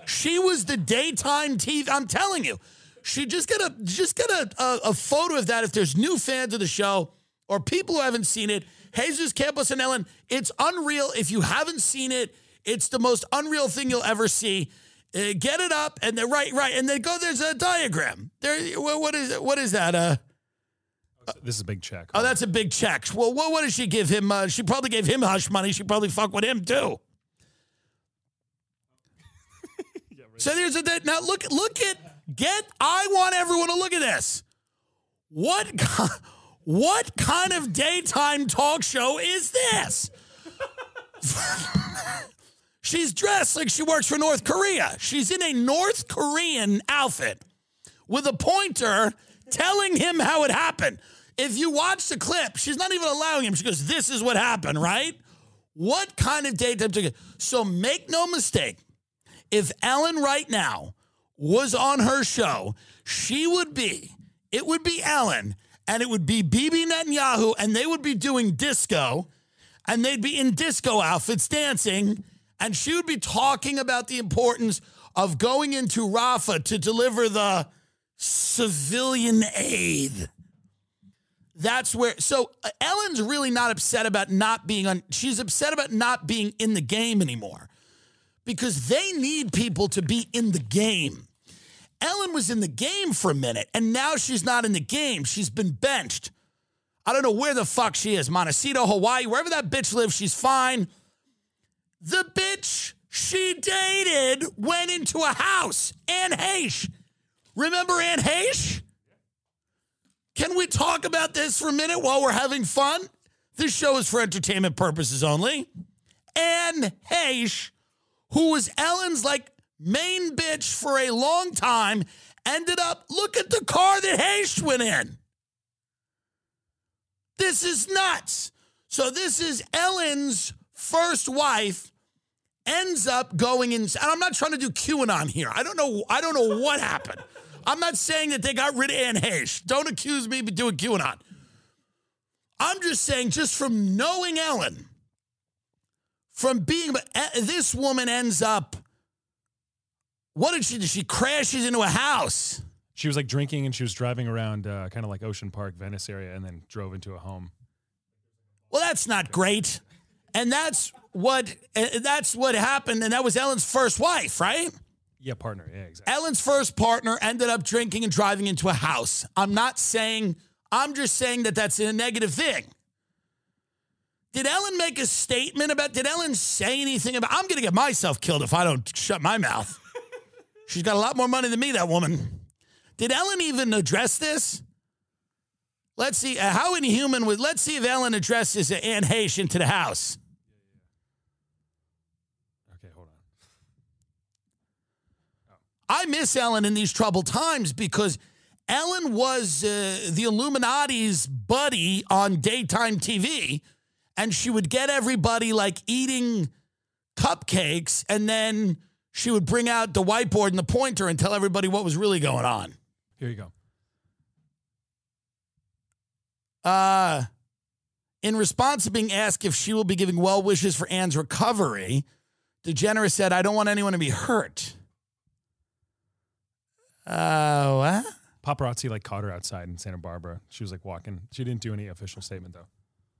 She was the daytime T V. I'm telling you, she just get a just get a, a, a photo of that. If there's new fans of the show or people who haven't seen it, Jesus Campos and Ellen, it's unreal. If you haven't seen it, it's the most unreal thing you'll ever see. Uh, get it up, and then right, right, and then go. There's a diagram. There, what is what is that? Uh, this is a big check. oh, that's a big check. Well, what, what did she give him? Uh, she probably gave him hush money. She probably fucked with him too. Yeah, right. So there's a now. Look, look at get. I want everyone to look at this. What what kind of daytime talk show is this? She's dressed like she works for North Korea. She's in a North Korean outfit with a pointer telling him how it happened. If you watch the clip, she's not even allowing him. She goes, this is what happened, right? What kind of daytime ticket? So make no mistake, if Ellen right now was on her show, she would be, it would be Ellen, and it would be Bibi Netanyahu, and they would be doing disco, and they'd be in disco outfits dancing, and she would be talking about the importance of going into Rafah to deliver the civilian aid. That's where, so uh, Ellen's really not upset about not being on, she's upset about not being in the game anymore because they need people to be in the game. Ellen was in the game for a minute, and now she's not in the game. She's been benched. I don't know where the fuck she is, Montecito, Hawaii, wherever that bitch lives, she's fine. The bitch she dated went into a house. Anne Heche. Remember Anne Heche? Can we talk about this for a minute while we're having fun? This show is for entertainment purposes only. Anne Heche, who was Ellen's like main bitch for a long time, ended up, look at the car that Heche went in. This is nuts. So this is Ellen's first wife ends up going in, and I'm not trying to do QAnon here. I don't know. I don't know what happened. I'm not saying that they got rid of Anne Heche. Don't accuse me of doing QAnon. I'm just saying, just from knowing Ellen, from being, this woman ends up, what did she do? She crashes into a house. She was like drinking and she was driving around uh, kind of like Ocean Park, Venice area, and then drove into a home. Well, that's not great. And that's what uh, that's what happened. And that was Ellen's first wife, right? Yeah, partner. Yeah, exactly. Ellen's first partner ended up drinking and driving into a house. I'm not saying, I'm just saying that that's a negative thing. Did Ellen make a statement about, did Ellen say anything about, I'm going to get myself killed if I don't shut my mouth. She's got a lot more money than me, that woman. Did Ellen even address this? Let's see, uh, how inhuman was, let's see if Ellen addresses Anne Heche into the house. Okay, hold on. I miss Ellen in these troubled times because Ellen was uh, the Illuminati's buddy on daytime T V, and she would get everybody like eating cupcakes, and then she would bring out the whiteboard and the pointer and tell everybody what was really going on. Here you go. Uh, in response to being asked if she will be giving well wishes for Anne's recovery, DeGeneres said, I don't want anyone to be hurt. Uh, what? Paparazzi like caught her outside in Santa Barbara. She was like walking. She didn't do any official statement though.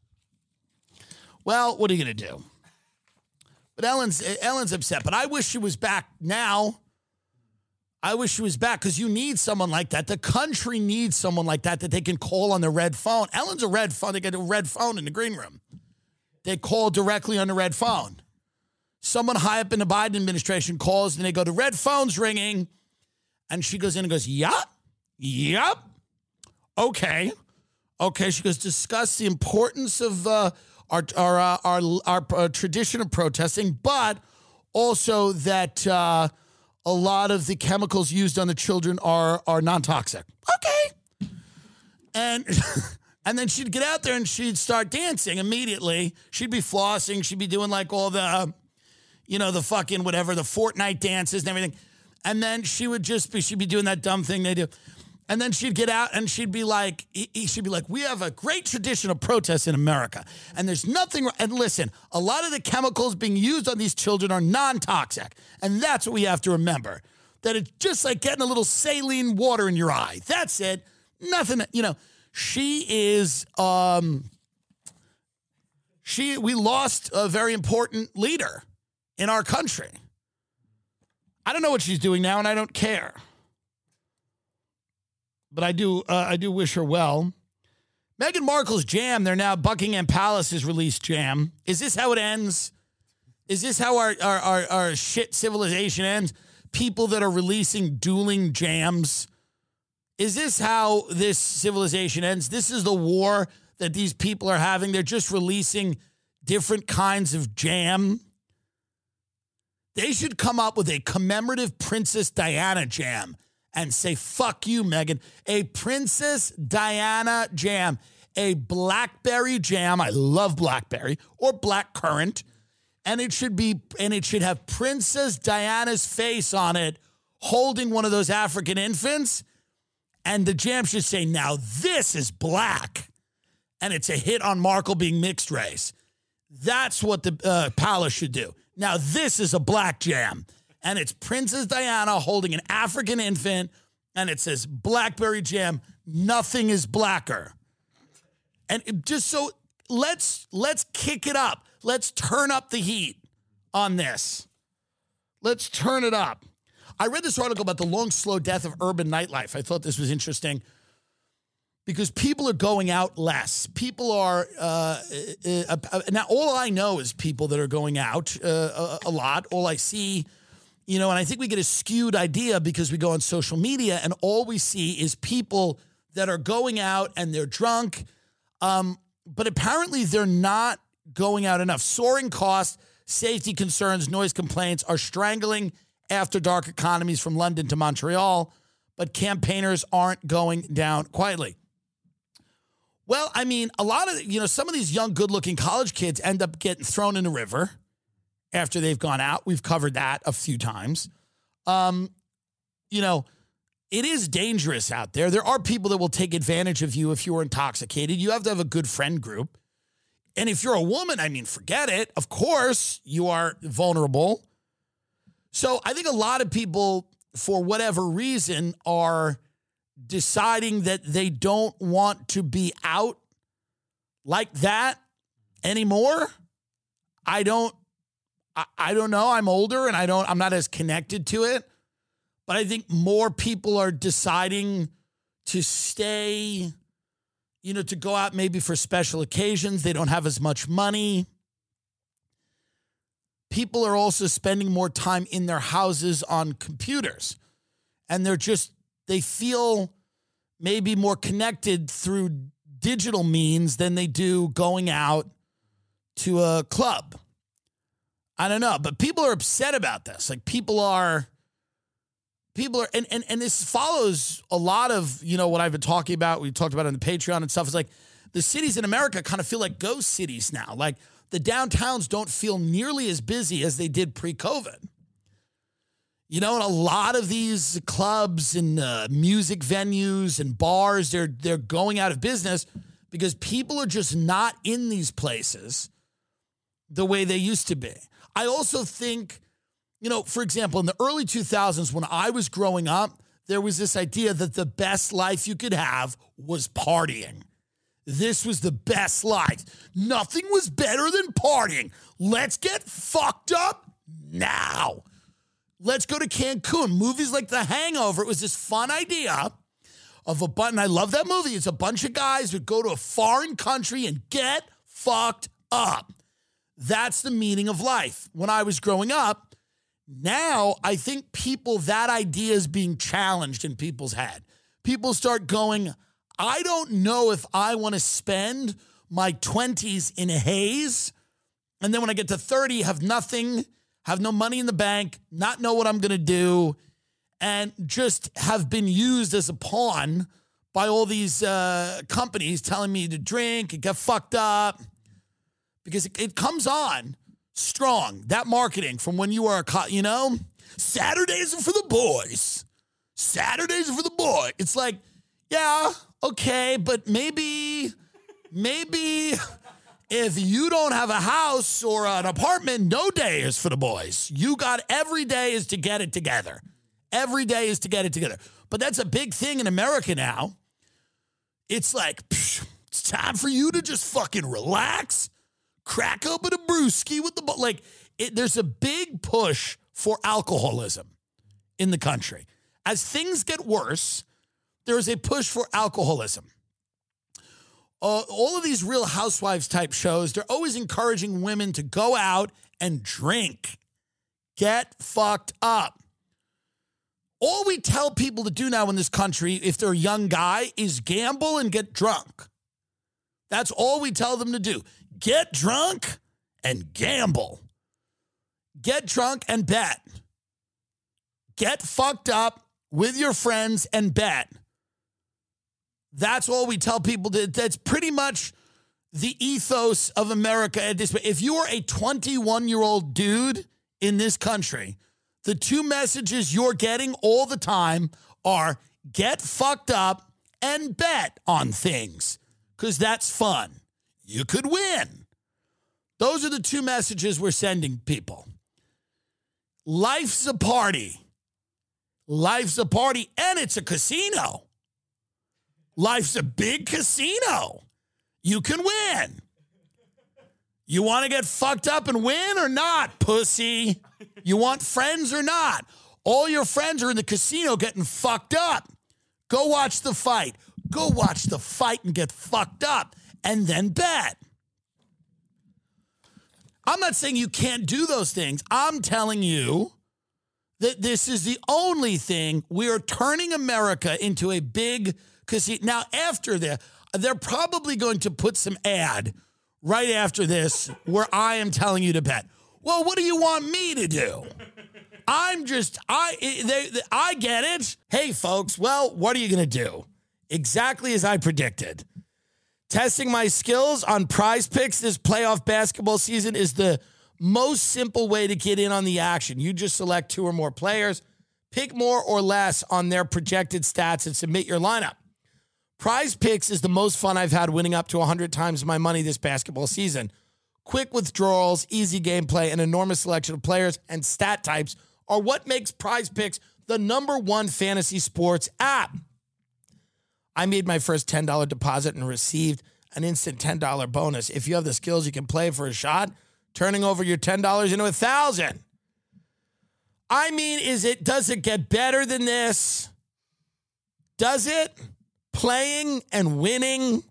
Well, what are you going to do? But Ellen's Ellen's upset. But I wish she was back now. I wish she was back because you need someone like that. The country needs someone like that that they can call on the red phone. Ellen's a red phone. They get a red phone in the green room. They call directly on the red phone. Someone high up in the Biden administration calls and they go, the red phone's ringing. And she goes in and goes, yup, yup. Okay. Okay. She goes, discuss the importance of uh, our, our, uh, our, our uh, tradition of protesting, but also that uh, a lot of the chemicals used on the children are are non-toxic. Okay. And and then she'd get out there and she'd start dancing immediately. She'd be flossing. She'd be doing like all the, uh, you know, the fucking whatever, the Fortnite dances and everything. And then she would just be, she'd be doing that dumb thing they do. And then she'd get out and she'd be like, he- he- she'd be like, we have a great tradition of protests in America. And there's nothing, wr- and listen, a lot of the chemicals being used on these children are non-toxic. And that's what we have to remember. That it's just like getting a little saline water in your eye. That's it. Nothing, you know, she is, um, she, we lost a very important leader in our country. I don't know what she's doing now and I don't care. But I do, uh, I do wish her well. Meghan Markle's jam, they're now Buckingham Palace has released jam. Is this how it ends? Is this how our, our, our, our shit civilization ends? People that are releasing dueling jams. Is this how this civilization ends? This is the war that these people are having. They're just releasing different kinds of jam. They should come up with a commemorative Princess Diana jam and say, fuck you, Meghan. A Princess Diana jam. A blackberry jam. I love blackberry. Or blackcurrant. And it should be, and it should have Princess Diana's face on it, holding one of those African infants. And the jam should say, now this is black. And it's a hit on Markle being mixed race. That's what the uh, palace should do. Now this is a black jam. And it's Princess Diana holding an African infant. And it says, blackberry jam, nothing is blacker. And it just so, let's, let's kick it up. Let's turn up the heat on this. Let's turn it up. I read this article about the long, slow death of urban nightlife. I thought this was interesting because people are going out less. People are, uh, uh, uh, now all I know is people that are going out uh, a, a lot. All I see, you know, and I think we get a skewed idea because we go on social media and all we see is people that are going out and they're drunk. Um, but apparently they're not going out enough. Soaring costs, safety concerns, noise complaints are strangling after dark economies from London to Montreal, but campaigners aren't going down quietly. Well, I mean, a lot of, you know, some of these young, good-looking college kids end up getting thrown in the river after they've gone out. We've covered that a few times. Um, you know, it is dangerous out there. There are people that will take advantage of you if you are intoxicated. You have to have a good friend group. And if you're a woman, I mean, forget it. Of course, you are vulnerable. So I think a lot of people, for whatever reason, are deciding that they don't want to be out like that anymore. I don't, I, I don't know. I'm older and I don't, I'm not as connected to it. But I think more people are deciding to stay, you know, to go out maybe for special occasions. They don't have as much money. People are also spending more time in their houses on computers. And they're just, they feel maybe more connected through digital means than they do going out to a club. I don't know, but people are upset about this. Like people are, people are, and, and, and this follows a lot of, you know, what I've been talking about. We talked about it on the Patreon and stuff. It's like the cities in America kind of feel like ghost cities now. Like the downtowns don't feel nearly as busy as they did pre-COVID. You know, and a lot of these clubs and uh, music venues and bars, they're they're going out of business because people are just not in these places the way they used to be. I also think, you know, for example, in the early two thousands, when I was growing up, there was this idea that the best life you could have was partying. This was the best life. Nothing was better than partying. Let's get fucked up now. Let's go to Cancun. Movies like The Hangover. It was this fun idea of a button. I love that movie. It's a bunch of guys who go to a foreign country and get fucked up. That's the meaning of life. When I was growing up, now I think people, that idea is being challenged in people's head. People start going, I don't know if I want to spend my twenties in a haze. And then when I get to thirty, have nothing, have no money in the bank, not know what I'm going to do, and just have been used as a pawn by all these uh, companies telling me to drink and get fucked up. Because it, it comes on strong, that marketing from when you were a, co- you know, Saturdays are for the boys. Saturdays are for the boy. It's like, Yeah, okay, but maybe, maybe if you don't have a house or an apartment, no day is for the boys. You got every day is to get it together. Every day is to get it together. But that's a big thing in America now. It's like, psh, it's time for you to just fucking relax, crack open a brewski with the, like, it, there's a big push for alcoholism in the country. As things get worse, there is a push for alcoholism. Uh, all of these Real Housewives type shows, they're always encouraging women to go out and drink, get fucked up. All we tell people to do now in this country, if they're a young guy, is gamble and get drunk. That's all we tell them to do. Get drunk and gamble. Get drunk and bet. Get fucked up with your friends and bet. That's all we tell people. To, that's pretty much the ethos of America at this point. If you are a twenty-one-year-old dude in this country, the two messages you're getting all the time are get fucked up and bet on things because that's fun. You could win. Those are the two messages we're sending people. Life's a party. Life's a party, and it's a casino. Life's a big casino. You can win. You want to get fucked up and win or not, pussy? You want friends or not? All your friends are in the casino getting fucked up. Go watch the fight. Go watch the fight and get fucked up and then bet. I'm not saying you can't do those things. I'm telling you that this is the only thing. We are turning America into a big casino. Now, after that, they're probably going to put some ad right after this where I am telling you to bet. Well, what do you want me to do? I'm just, I they, they, I get it. Hey, folks, well, what are you going to do? Exactly as I predicted. Testing my skills on Prize Picks this playoff basketball season is the most simple way to get in on the action. You just select two or more players, pick more or less on their projected stats, and submit your lineup. Prize Picks is the most fun I've had, winning up to one hundred times my money this basketball season. Quick withdrawals, easy gameplay, and enormous selection of players and stat types are what makes Prize Picks the number one fantasy sports app. I made my first ten dollars deposit and received an instant ten dollars bonus. If you have the skills, you can play for a shot, turning over your ten dollars into one thousand dollars. I mean, is it, does it get better than this? Does it? Playing and winning.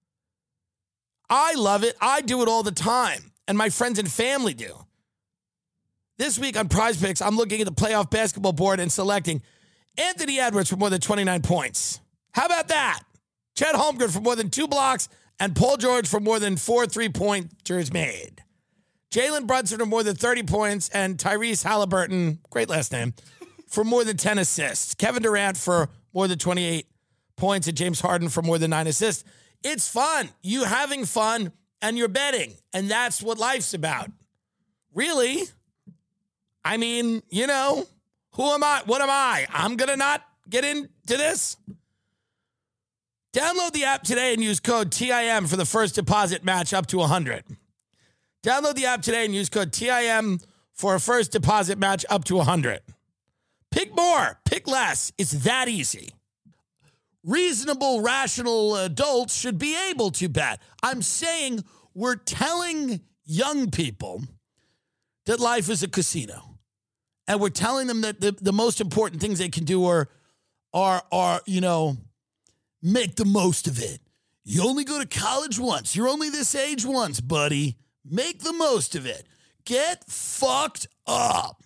I love it. I do it all the time, and my friends and family do. This week on Prize Picks, I'm looking at the playoff basketball board and selecting Anthony Edwards for more than twenty-nine points. How about that? Chet Holmgren for more than two blocks and Paul George for more than four three-pointers made. Jalen Brunson for more than thirty points and Tyrese Halliburton, great last name, for more than ten assists. Kevin Durant for more than twenty-eight points and James Harden for more than nine assists. It's fun. You having fun and you're betting, and that's what life's about. Really? I mean, you know, who am I? What am I? I'm going to not get into this? Download the app today and use code T I M for the first deposit match up to one hundred. Download the app today and use code T I M for a first deposit match up to one hundred. Pick more, pick less. It's that easy. Reasonable, rational adults should be able to bet. I'm saying we're telling young people that life is a casino. And we're telling them that the, the most important things they can do are, are, are, you know, make the most of it. You only go to college once. You're only this age once, buddy. Make the most of it. Get fucked up.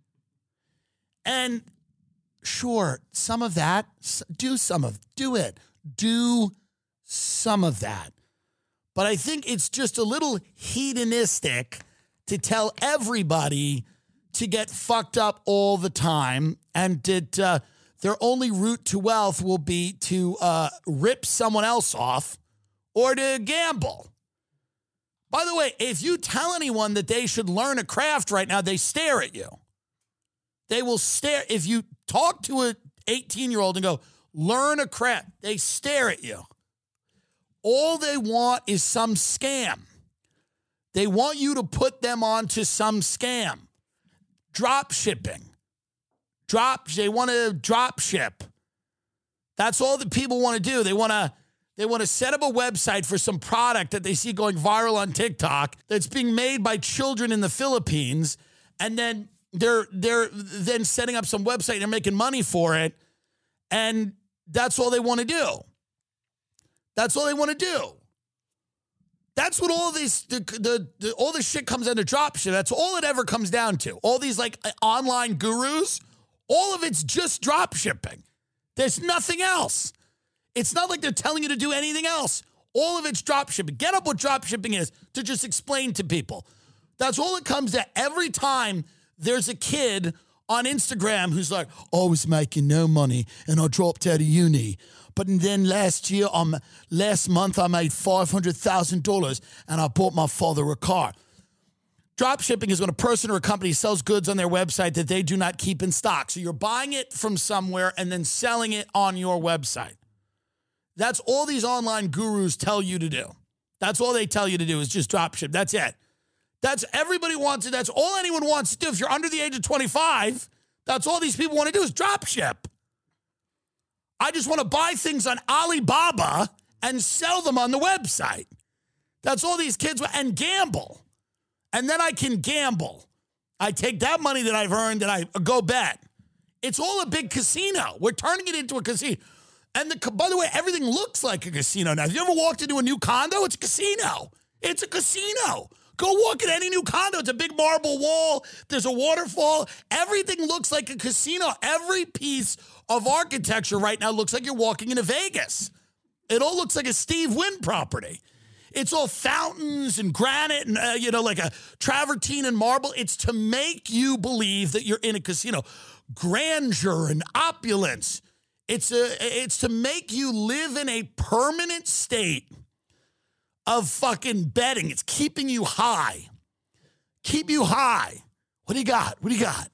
And sure, some of that, do some of, do it. Do some of that. But I think it's just a little hedonistic to tell everybody to get fucked up all the time and that uh, their only route to wealth will be to uh, rip someone else off or to gamble. By the way, if you tell anyone that they should learn a craft right now, they stare at you. They will stare. If you talk to an eighteen-year-old and go, learn a craft. They stare at you. All they want is some scam. They want you to put them onto some scam. Drop shipping. Drop, they want to drop ship. That's all that people want to do. They want to they want to set up a website for some product that they see going viral on TikTok that's being made by children in the Philippines, and then they're they're then setting up some website and they're making money for it, and that's all they want to do. That's all they want to do. That's what all this the, the, the all this shit comes under drop shit. That's all it ever comes down to. All these like online gurus, all of it's just drop shipping. There's nothing else. It's not like they're telling you to do anything else. All of it's drop shipping. Get up what drop shipping is to just explain to people. That's all it comes to. Every time there's a kid on Instagram who's like, I was making no money and I dropped out of uni. But then last year, um, last month, I made five hundred thousand dollars and I bought my father a car. Drop shipping is when a person or a company sells goods on their website that they do not keep in stock. So you're buying it from somewhere and then selling it on your website. That's all these online gurus tell you to do. That's all they tell you to do is just drop ship. That's it. That's everybody wants it. That's all anyone wants to do. If you're under the age of twenty-five, that's all these people want to do is drop ship. I just want to buy things on Alibaba and sell them on the website. That's all these kids want. And gamble. And then I can gamble. I take that money that I've earned and I go bet. It's all a big casino. We're turning it into a casino. And the, by the way, everything looks like a casino now. Have you ever walked into a new condo? It's a casino. It's a casino. Go walk in any new condo. It's a big marble wall. There's a waterfall. Everything looks like a casino. Every piece of architecture right now looks like you're walking into Vegas. It all looks like a Steve Wynn property. It's all fountains and granite and, uh, you know, like a travertine and marble. It's to make you believe that you're in a casino. Grandeur and opulence. It's a, it's to make you live in a permanent state of fucking betting. It's keeping you high. Keep you high. What do you got? What do you got?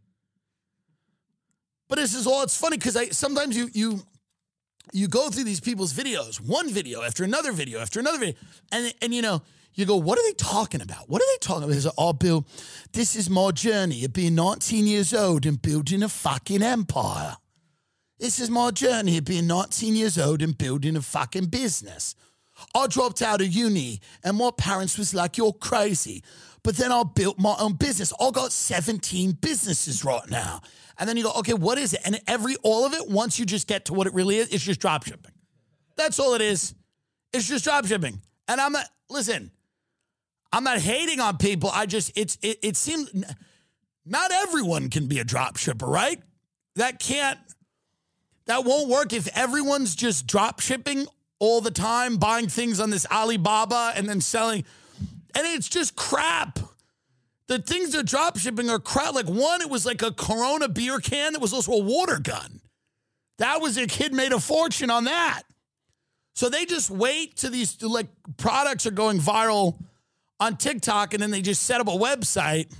But this is all, it's funny because I sometimes you you you go through these people's videos, one video after another video after another video, and and you know, you go, what are they talking about? What are they talking about? It's like, oh, Bill, this is my journey of being nineteen years old and building a fucking empire. This is my journey of being nineteen years old and building a fucking business. I dropped out of uni and my parents was like, you're crazy. But then I built my own business. I got seventeen businesses right now. And then you go, okay, what is it? And every, all of it, once you just get to what it really is, it's just drop shipping. That's all it is. It's just drop shipping. And I'm not, listen, I'm not hating on people. I just, it's, it, it seems, not everyone can be a drop shipper, right? That can't, that won't work if everyone's just drop shipping all the time, buying things on this Alibaba and then selling. And it's just crap. The things they're drop shipping are crap. Like one, it was like a Corona beer can that was also a water gun. That was, a kid made a fortune on that. So they just wait till these like products are going viral on TikTok and then they just set up a website.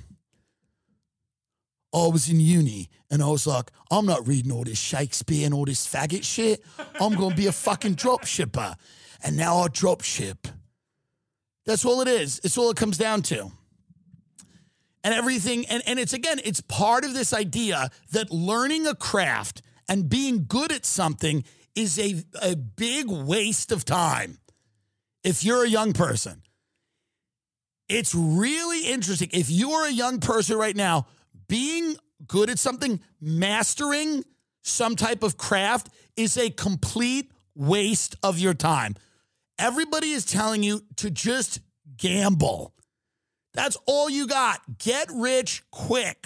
I was in uni and I was like, I'm not reading all this Shakespeare and all this faggot shit. I'm going to be a fucking drop shipper. And now I drop ship. That's all it is. It's all it comes down to. And everything, and, and it's, again, it's part of this idea that learning a craft and being good at something is a, a big waste of time if you're a young person. It's really interesting. If you are a young person right now, being good at something, mastering some type of craft is a complete waste of your time. Everybody is telling you to just gamble. That's all you got. Get rich quick.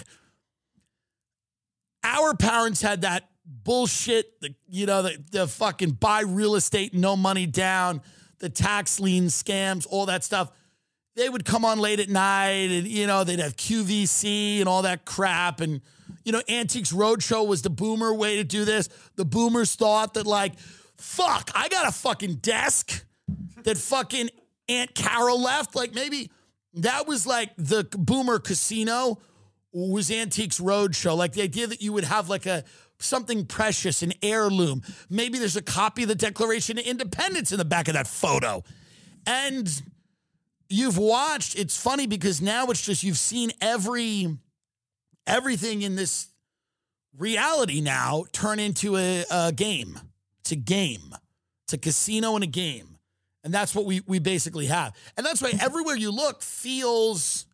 Our parents had that bullshit, the, you know, the, the fucking buy real estate, no money down, the tax lien scams, all that stuff. They would come on late at night and, you know, they'd have Q V C and all that crap. And, you know, Antiques Roadshow was the boomer way to do this. The boomers thought that, like, fuck, I got a fucking desk that fucking Aunt Carol left. Like, maybe that was like the boomer casino was Antiques Roadshow. Like the idea that you would have like a something precious, an heirloom. Maybe there's a copy of the Declaration of Independence in the back of that photo. And you've watched, it's funny because now it's just, you've seen every, everything in this reality now turn into a, a game. It's a game. It's a casino and a game. And that's what we, we basically have. And that's why everywhere you look feels,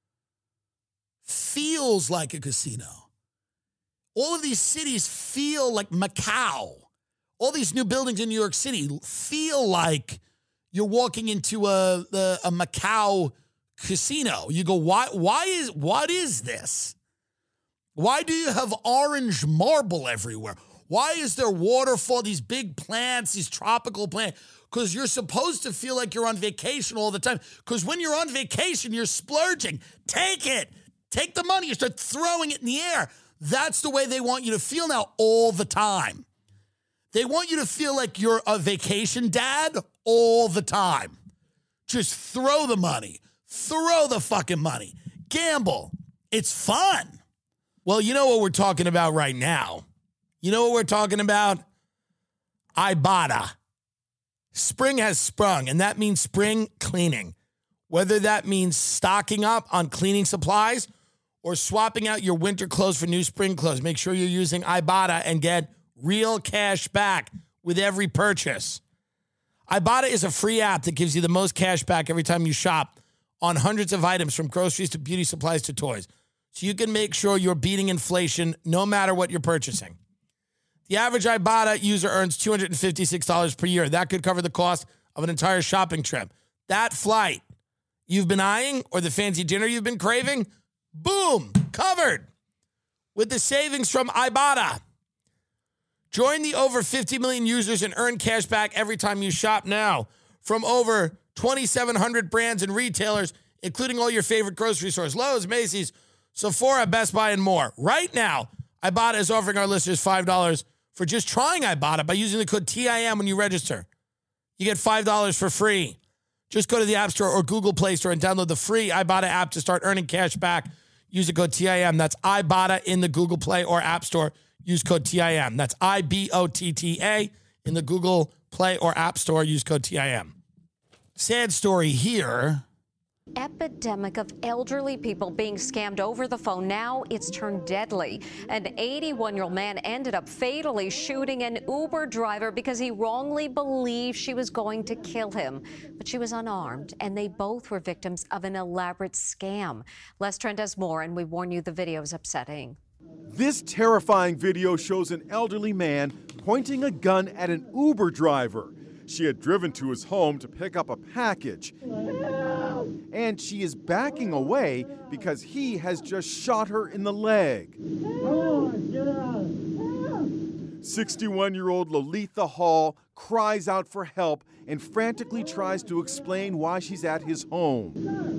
feels like a casino. All of these cities feel like Macau. All these new buildings in New York City feel like you're walking into a, a, a Macau casino. You go, why, why is, what is this? Why do you have orange marble everywhere? Why is there waterfall, these big plants, these tropical plants? Because you're supposed to feel like you're on vacation all the time. Because when you're on vacation, you're splurging. Take it. Take the money. You start throwing it in the air. That's the way they want you to feel now all the time. They want you to feel like you're a vacation dad all the time. Just throw the money. Throw the fucking money. Gamble. It's fun. Well, you know what we're talking about right now. You know what we're talking about? Ibotta. Spring has sprung, and that means spring cleaning. Whether that means stocking up on cleaning supplies or swapping out your winter clothes for new spring clothes, make sure you're using Ibotta and get real cash back with every purchase. Ibotta is a free app that gives you the most cash back every time you shop on hundreds of items from groceries to beauty supplies to toys. So you can make sure you're beating inflation no matter what you're purchasing. The average Ibotta user earns two hundred fifty-six dollars per year. That could cover the cost of an entire shopping trip. That flight you've been eyeing or the fancy dinner you've been craving, boom, covered with the savings from Ibotta. Join the over fifty million users and earn cash back every time you shop now from over twenty-seven hundred brands and retailers, including all your favorite grocery stores, Lowe's, Macy's, Sephora, Best Buy, and more. Right now, Ibotta is offering our listeners five dollars for just trying Ibotta by using the code T I M when you register. You get five dollars for free. Just go to the App Store or Google Play Store and download the free Ibotta app to start earning cash back. Use the code T I M. That's Ibotta in the Google Play or App Store. Use code T I M. That's I B O T T A in the Google Play or App Store. Use code T I M. Sad story here. Epidemic of elderly people being scammed over the phone. Now it's turned deadly. An eighty-one-year-old man ended up fatally shooting an Uber driver because he wrongly believed she was going to kill him. But she was unarmed, and they both were victims of an elaborate scam. Les Trent has more, and we warn you the video is upsetting. This terrifying video shows an elderly man pointing a gun at an Uber driver. She had driven to his home to pick up a package. And she is backing away because he has just shot her in the leg. sixty-one-year-old Lolitha Hall cries out for help and frantically tries to explain why she's at his home.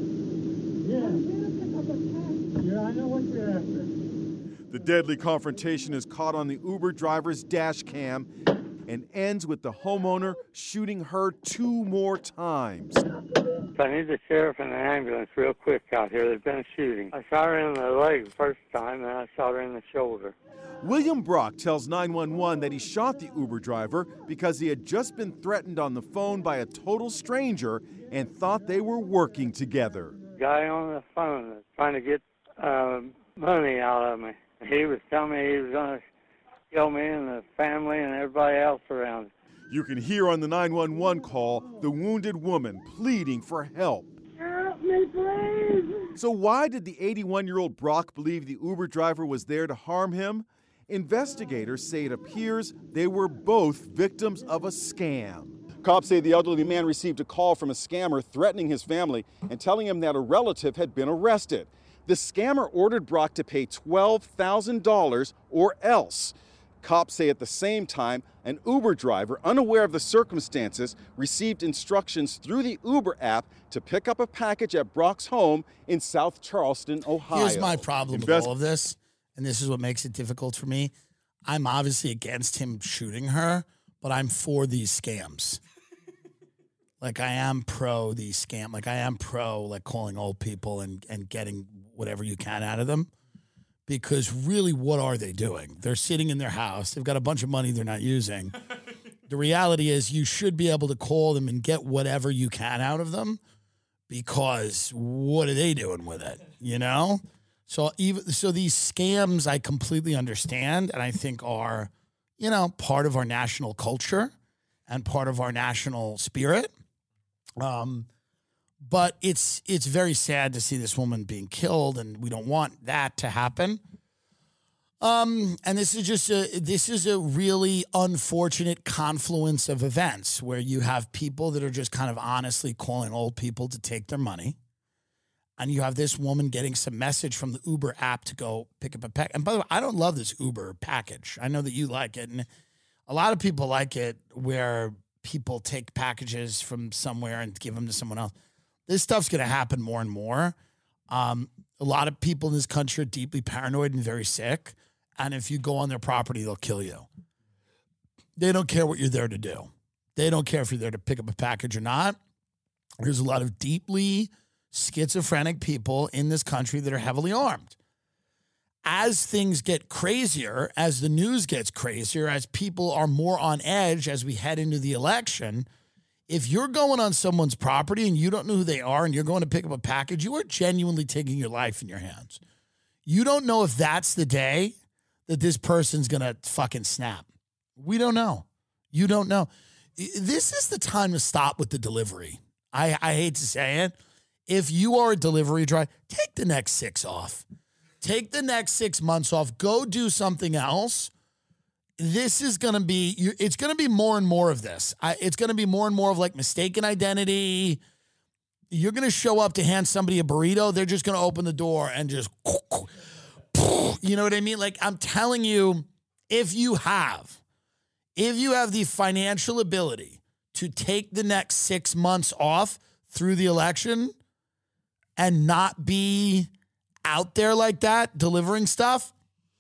Yeah, I know what you're after. The deadly confrontation is caught on the Uber driver's dash cam and ends with the homeowner shooting her two more times. I need the sheriff and an ambulance real quick out here. There's been a shooting. I shot her in the leg the first time, and I shot her in the shoulder. William Brock tells nine one one that he shot the Uber driver because he had just been threatened on the phone by a total stranger and thought they were working together. Guy on the phone was trying to get uh, money out of me. He was telling me he was going to kill me and the family and everybody else around. You can hear on the nine one one call the wounded woman pleading for help. Help me, please! So why did the eighty-one-year-old Brock believe the Uber driver was there to harm him? Investigators say it appears they were both victims of a scam. Cops say the elderly man received a call from a scammer threatening his family and telling him that a relative had been arrested. The scammer ordered Brock to pay twelve thousand dollars or else. Cops say at the same time, an Uber driver, unaware of the circumstances, received instructions through the Uber app to pick up a package at Brock's home in South Charleston, Ohio. Here's my problem Invest- with all of this, and this is what makes it difficult for me. I'm obviously against him shooting her, but I'm for these scams. Like, I am pro these scam. Like, I am pro, like, calling old people and, and getting whatever you can out of them. because really, what are they doing? They're sitting in their house. They've got a bunch of money they're not using. The reality is you should be able to call them and get whatever you can out of them, because what are they doing with it, you know? So even so these scams I completely understand and I think are, you know, part of our national culture and part of our national spirit. Um, but it's it's very sad to see this woman being killed, and we don't want that to happen. Um, and this is just a this is a really unfortunate confluence of events where you have people that are just kind of honestly calling old people to take their money. And you have this woman getting some message from the Uber app to go pick up a pack. And by the way, I don't love this Uber package. I know that you like it. And a lot of people like it where people take packages from somewhere and give them to someone else. This stuff's going to happen more and more. Um, a lot of people in this country are deeply paranoid and very sick. And if you go on their property, they'll kill you. They don't care what you're there to do. They don't care if you're there to pick up a package or not. There's a lot of deeply schizophrenic people in this country that are heavily armed. As things get crazier, as the news gets crazier, as people are more on edge as we head into the election, if you're going on someone's property and you don't know who they are and you're going to pick up a package, you are genuinely taking your life in your hands. You don't know if that's the day that this person's going to fucking snap. We don't know. You don't know. This is the time to stop with the delivery. I, I hate to say it. If you are a delivery driver, take the next six off. Take the next six months off. Go do something else. This is going to be, it's going to be more and more of this. I, it's going to be more and more of like mistaken identity. You're going to show up to hand somebody a burrito. They're just going to open the door and just, you know what I mean? Like, I'm telling you, if you have, if you have the financial ability to take the next six months off through the election and not be out there like that, delivering stuff,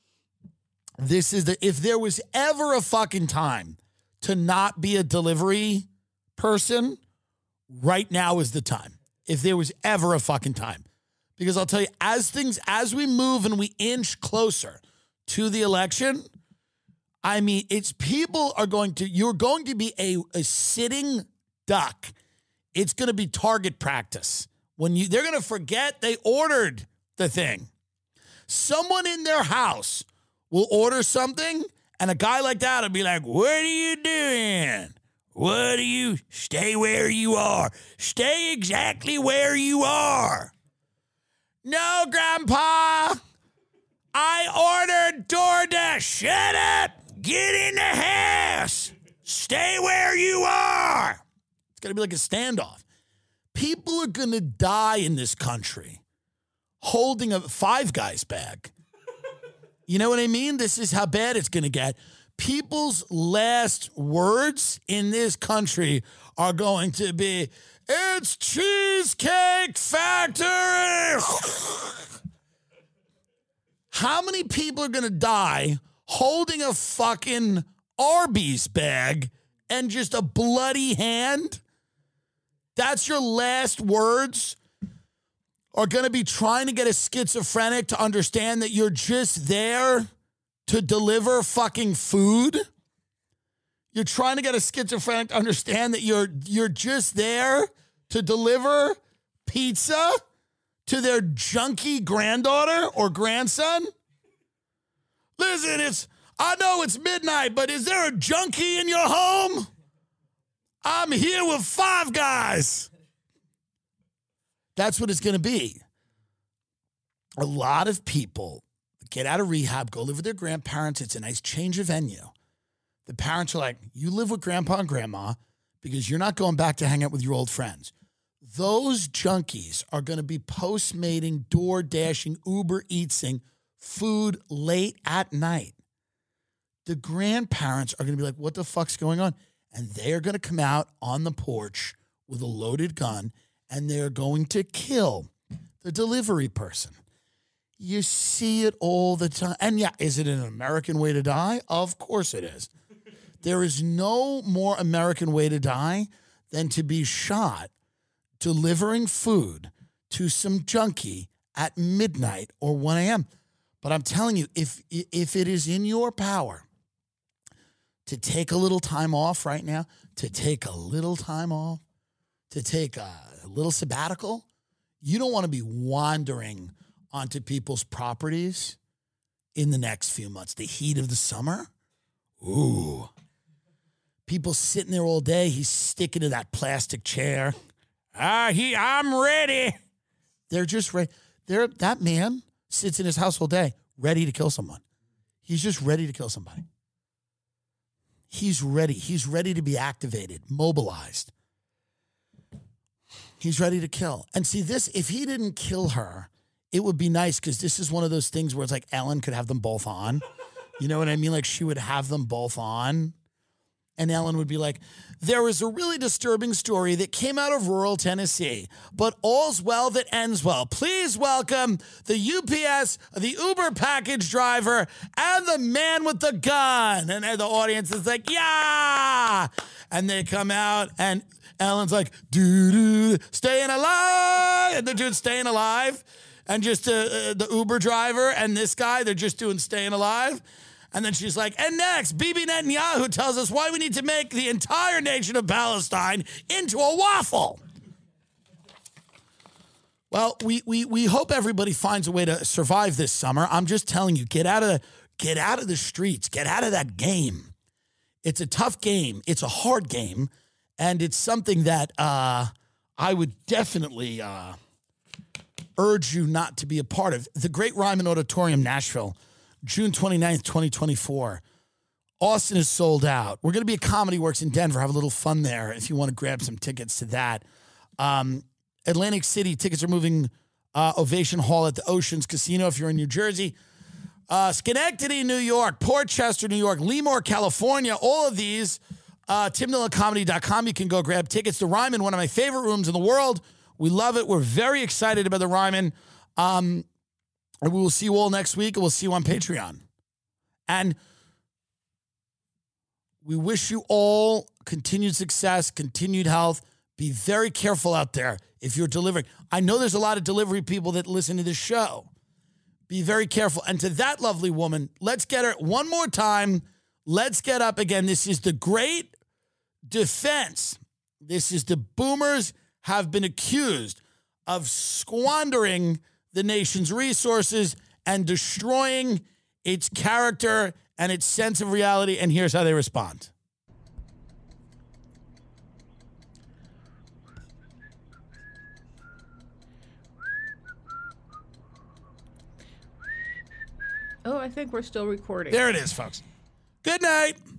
this is the, if there was ever a fucking time to not be a delivery person, right now is the time. If there was ever a fucking time. Because I'll tell you, as things, as we move and we inch closer to the election, I mean, it's people are going to, you're going to be a, a sitting duck. It's going to be target practice. When you, they're going to forget they ordered the thing. Someone in their house will order something, and a guy like that will be like, what are you doing? What do you, stay where you are. Stay exactly where you are. No, Grandpa. I ordered DoorDash. Shut up. Get in the house. Stay where you are. It's going to be like a standoff. People are going to die in this country holding a Five Guys bag. You know what I mean? This is how bad it's going to get. People's last words in this country are going to be, it's Cheesecake Factory. How many people are going to die holding a fucking Arby's bag and just a bloody hand? That's your last words? Are going to be trying to get a schizophrenic to understand that you're just there to deliver fucking food? You're trying to get a schizophrenic to understand that you're you're just there to deliver pizza to their junkie granddaughter or grandson? Listen, it's I know it's midnight, but is there a junkie in your home? I'm here with Five Guys. That's what it's going to be. A lot of people get out of rehab, go live with their grandparents. It's a nice change of venue. The parents are like, you live with grandpa and grandma because you're not going back to hang out with your old friends. Those junkies are going to be Postmating, door dashing, Uber Eatsing food late at night. The grandparents are going to be like, what the fuck's going on? And they are going to come out on the porch with a loaded gun and they're going to kill the delivery person. You see it all the time. And yeah, is it an American way to die? Of course it is. There is no more American way to die than to be shot delivering food to some junkie at midnight or one a.m. But I'm telling you, if if it is in your power to take a little time off right now, to take a little time off, to take a, a little sabbatical, you don't want to be wandering onto people's properties in the next few months. The heat of the summer. Ooh. People sitting there all day. He's sticking to that plastic chair. Ah, he, I'm ready. They're just ready. They're, that man sits in his house all day, ready to kill someone. He's just ready to kill somebody. He's ready. He's ready to be activated, mobilized. He's ready to kill. And see this, if he didn't kill her, it would be nice because this is one of those things where it's like Ellen could have them both on. You know what I mean? Like she would have them both on. And Ellen would be like, there was a really disturbing story that came out of rural Tennessee, but all's well that ends well. Please welcome the U P S, the Uber package driver, and the man with the gun. And the audience is like, yeah. And they come out and Ellen's like, doo-doo, staying alive. And they're doing staying alive. And just uh, uh, the Uber driver and this guy, they're just doing staying alive. And then she's like, and next, Bibi Netanyahu tells us why we need to make the entire nation of Palestine into a waffle. Well, we we we hope everybody finds a way to survive this summer. I'm just telling you, get out of the get out of the streets, get out of that game. It's a tough game. It's a hard game, and it's something that uh, I would definitely uh, urge you not to be a part of. The Great Ryman Auditorium, Nashville. June twenty-ninth, twenty twenty-four. Austin is sold out. We're going to be at Comedy Works in Denver. Have a little fun there if you want to grab some tickets to that. Um, Atlantic City, tickets are moving. Uh, Ovation Hall at the Oceans Casino if you're in New Jersey. Uh, Schenectady, New York. Port Chester, New York. Lemoore, California. All of these. Uh, tim dillon comedy dot com. You can go grab tickets. The Ryman, one of my favorite rooms in the world. We love it. We're very excited about the Ryman. Um... And we will see you all next week, and we'll see you on Patreon. And we wish you all continued success, continued health. Be very careful out there if you're delivering. I know there's a lot of delivery people that listen to this show. Be very careful. And to that lovely woman, let's get her one more time. Let's get up again. This is the great defense. This is the boomers have been accused of squandering the nation's resources and destroying its character and its sense of reality. And here's how they respond. Oh, I think we're still recording. There it is, folks. Good night.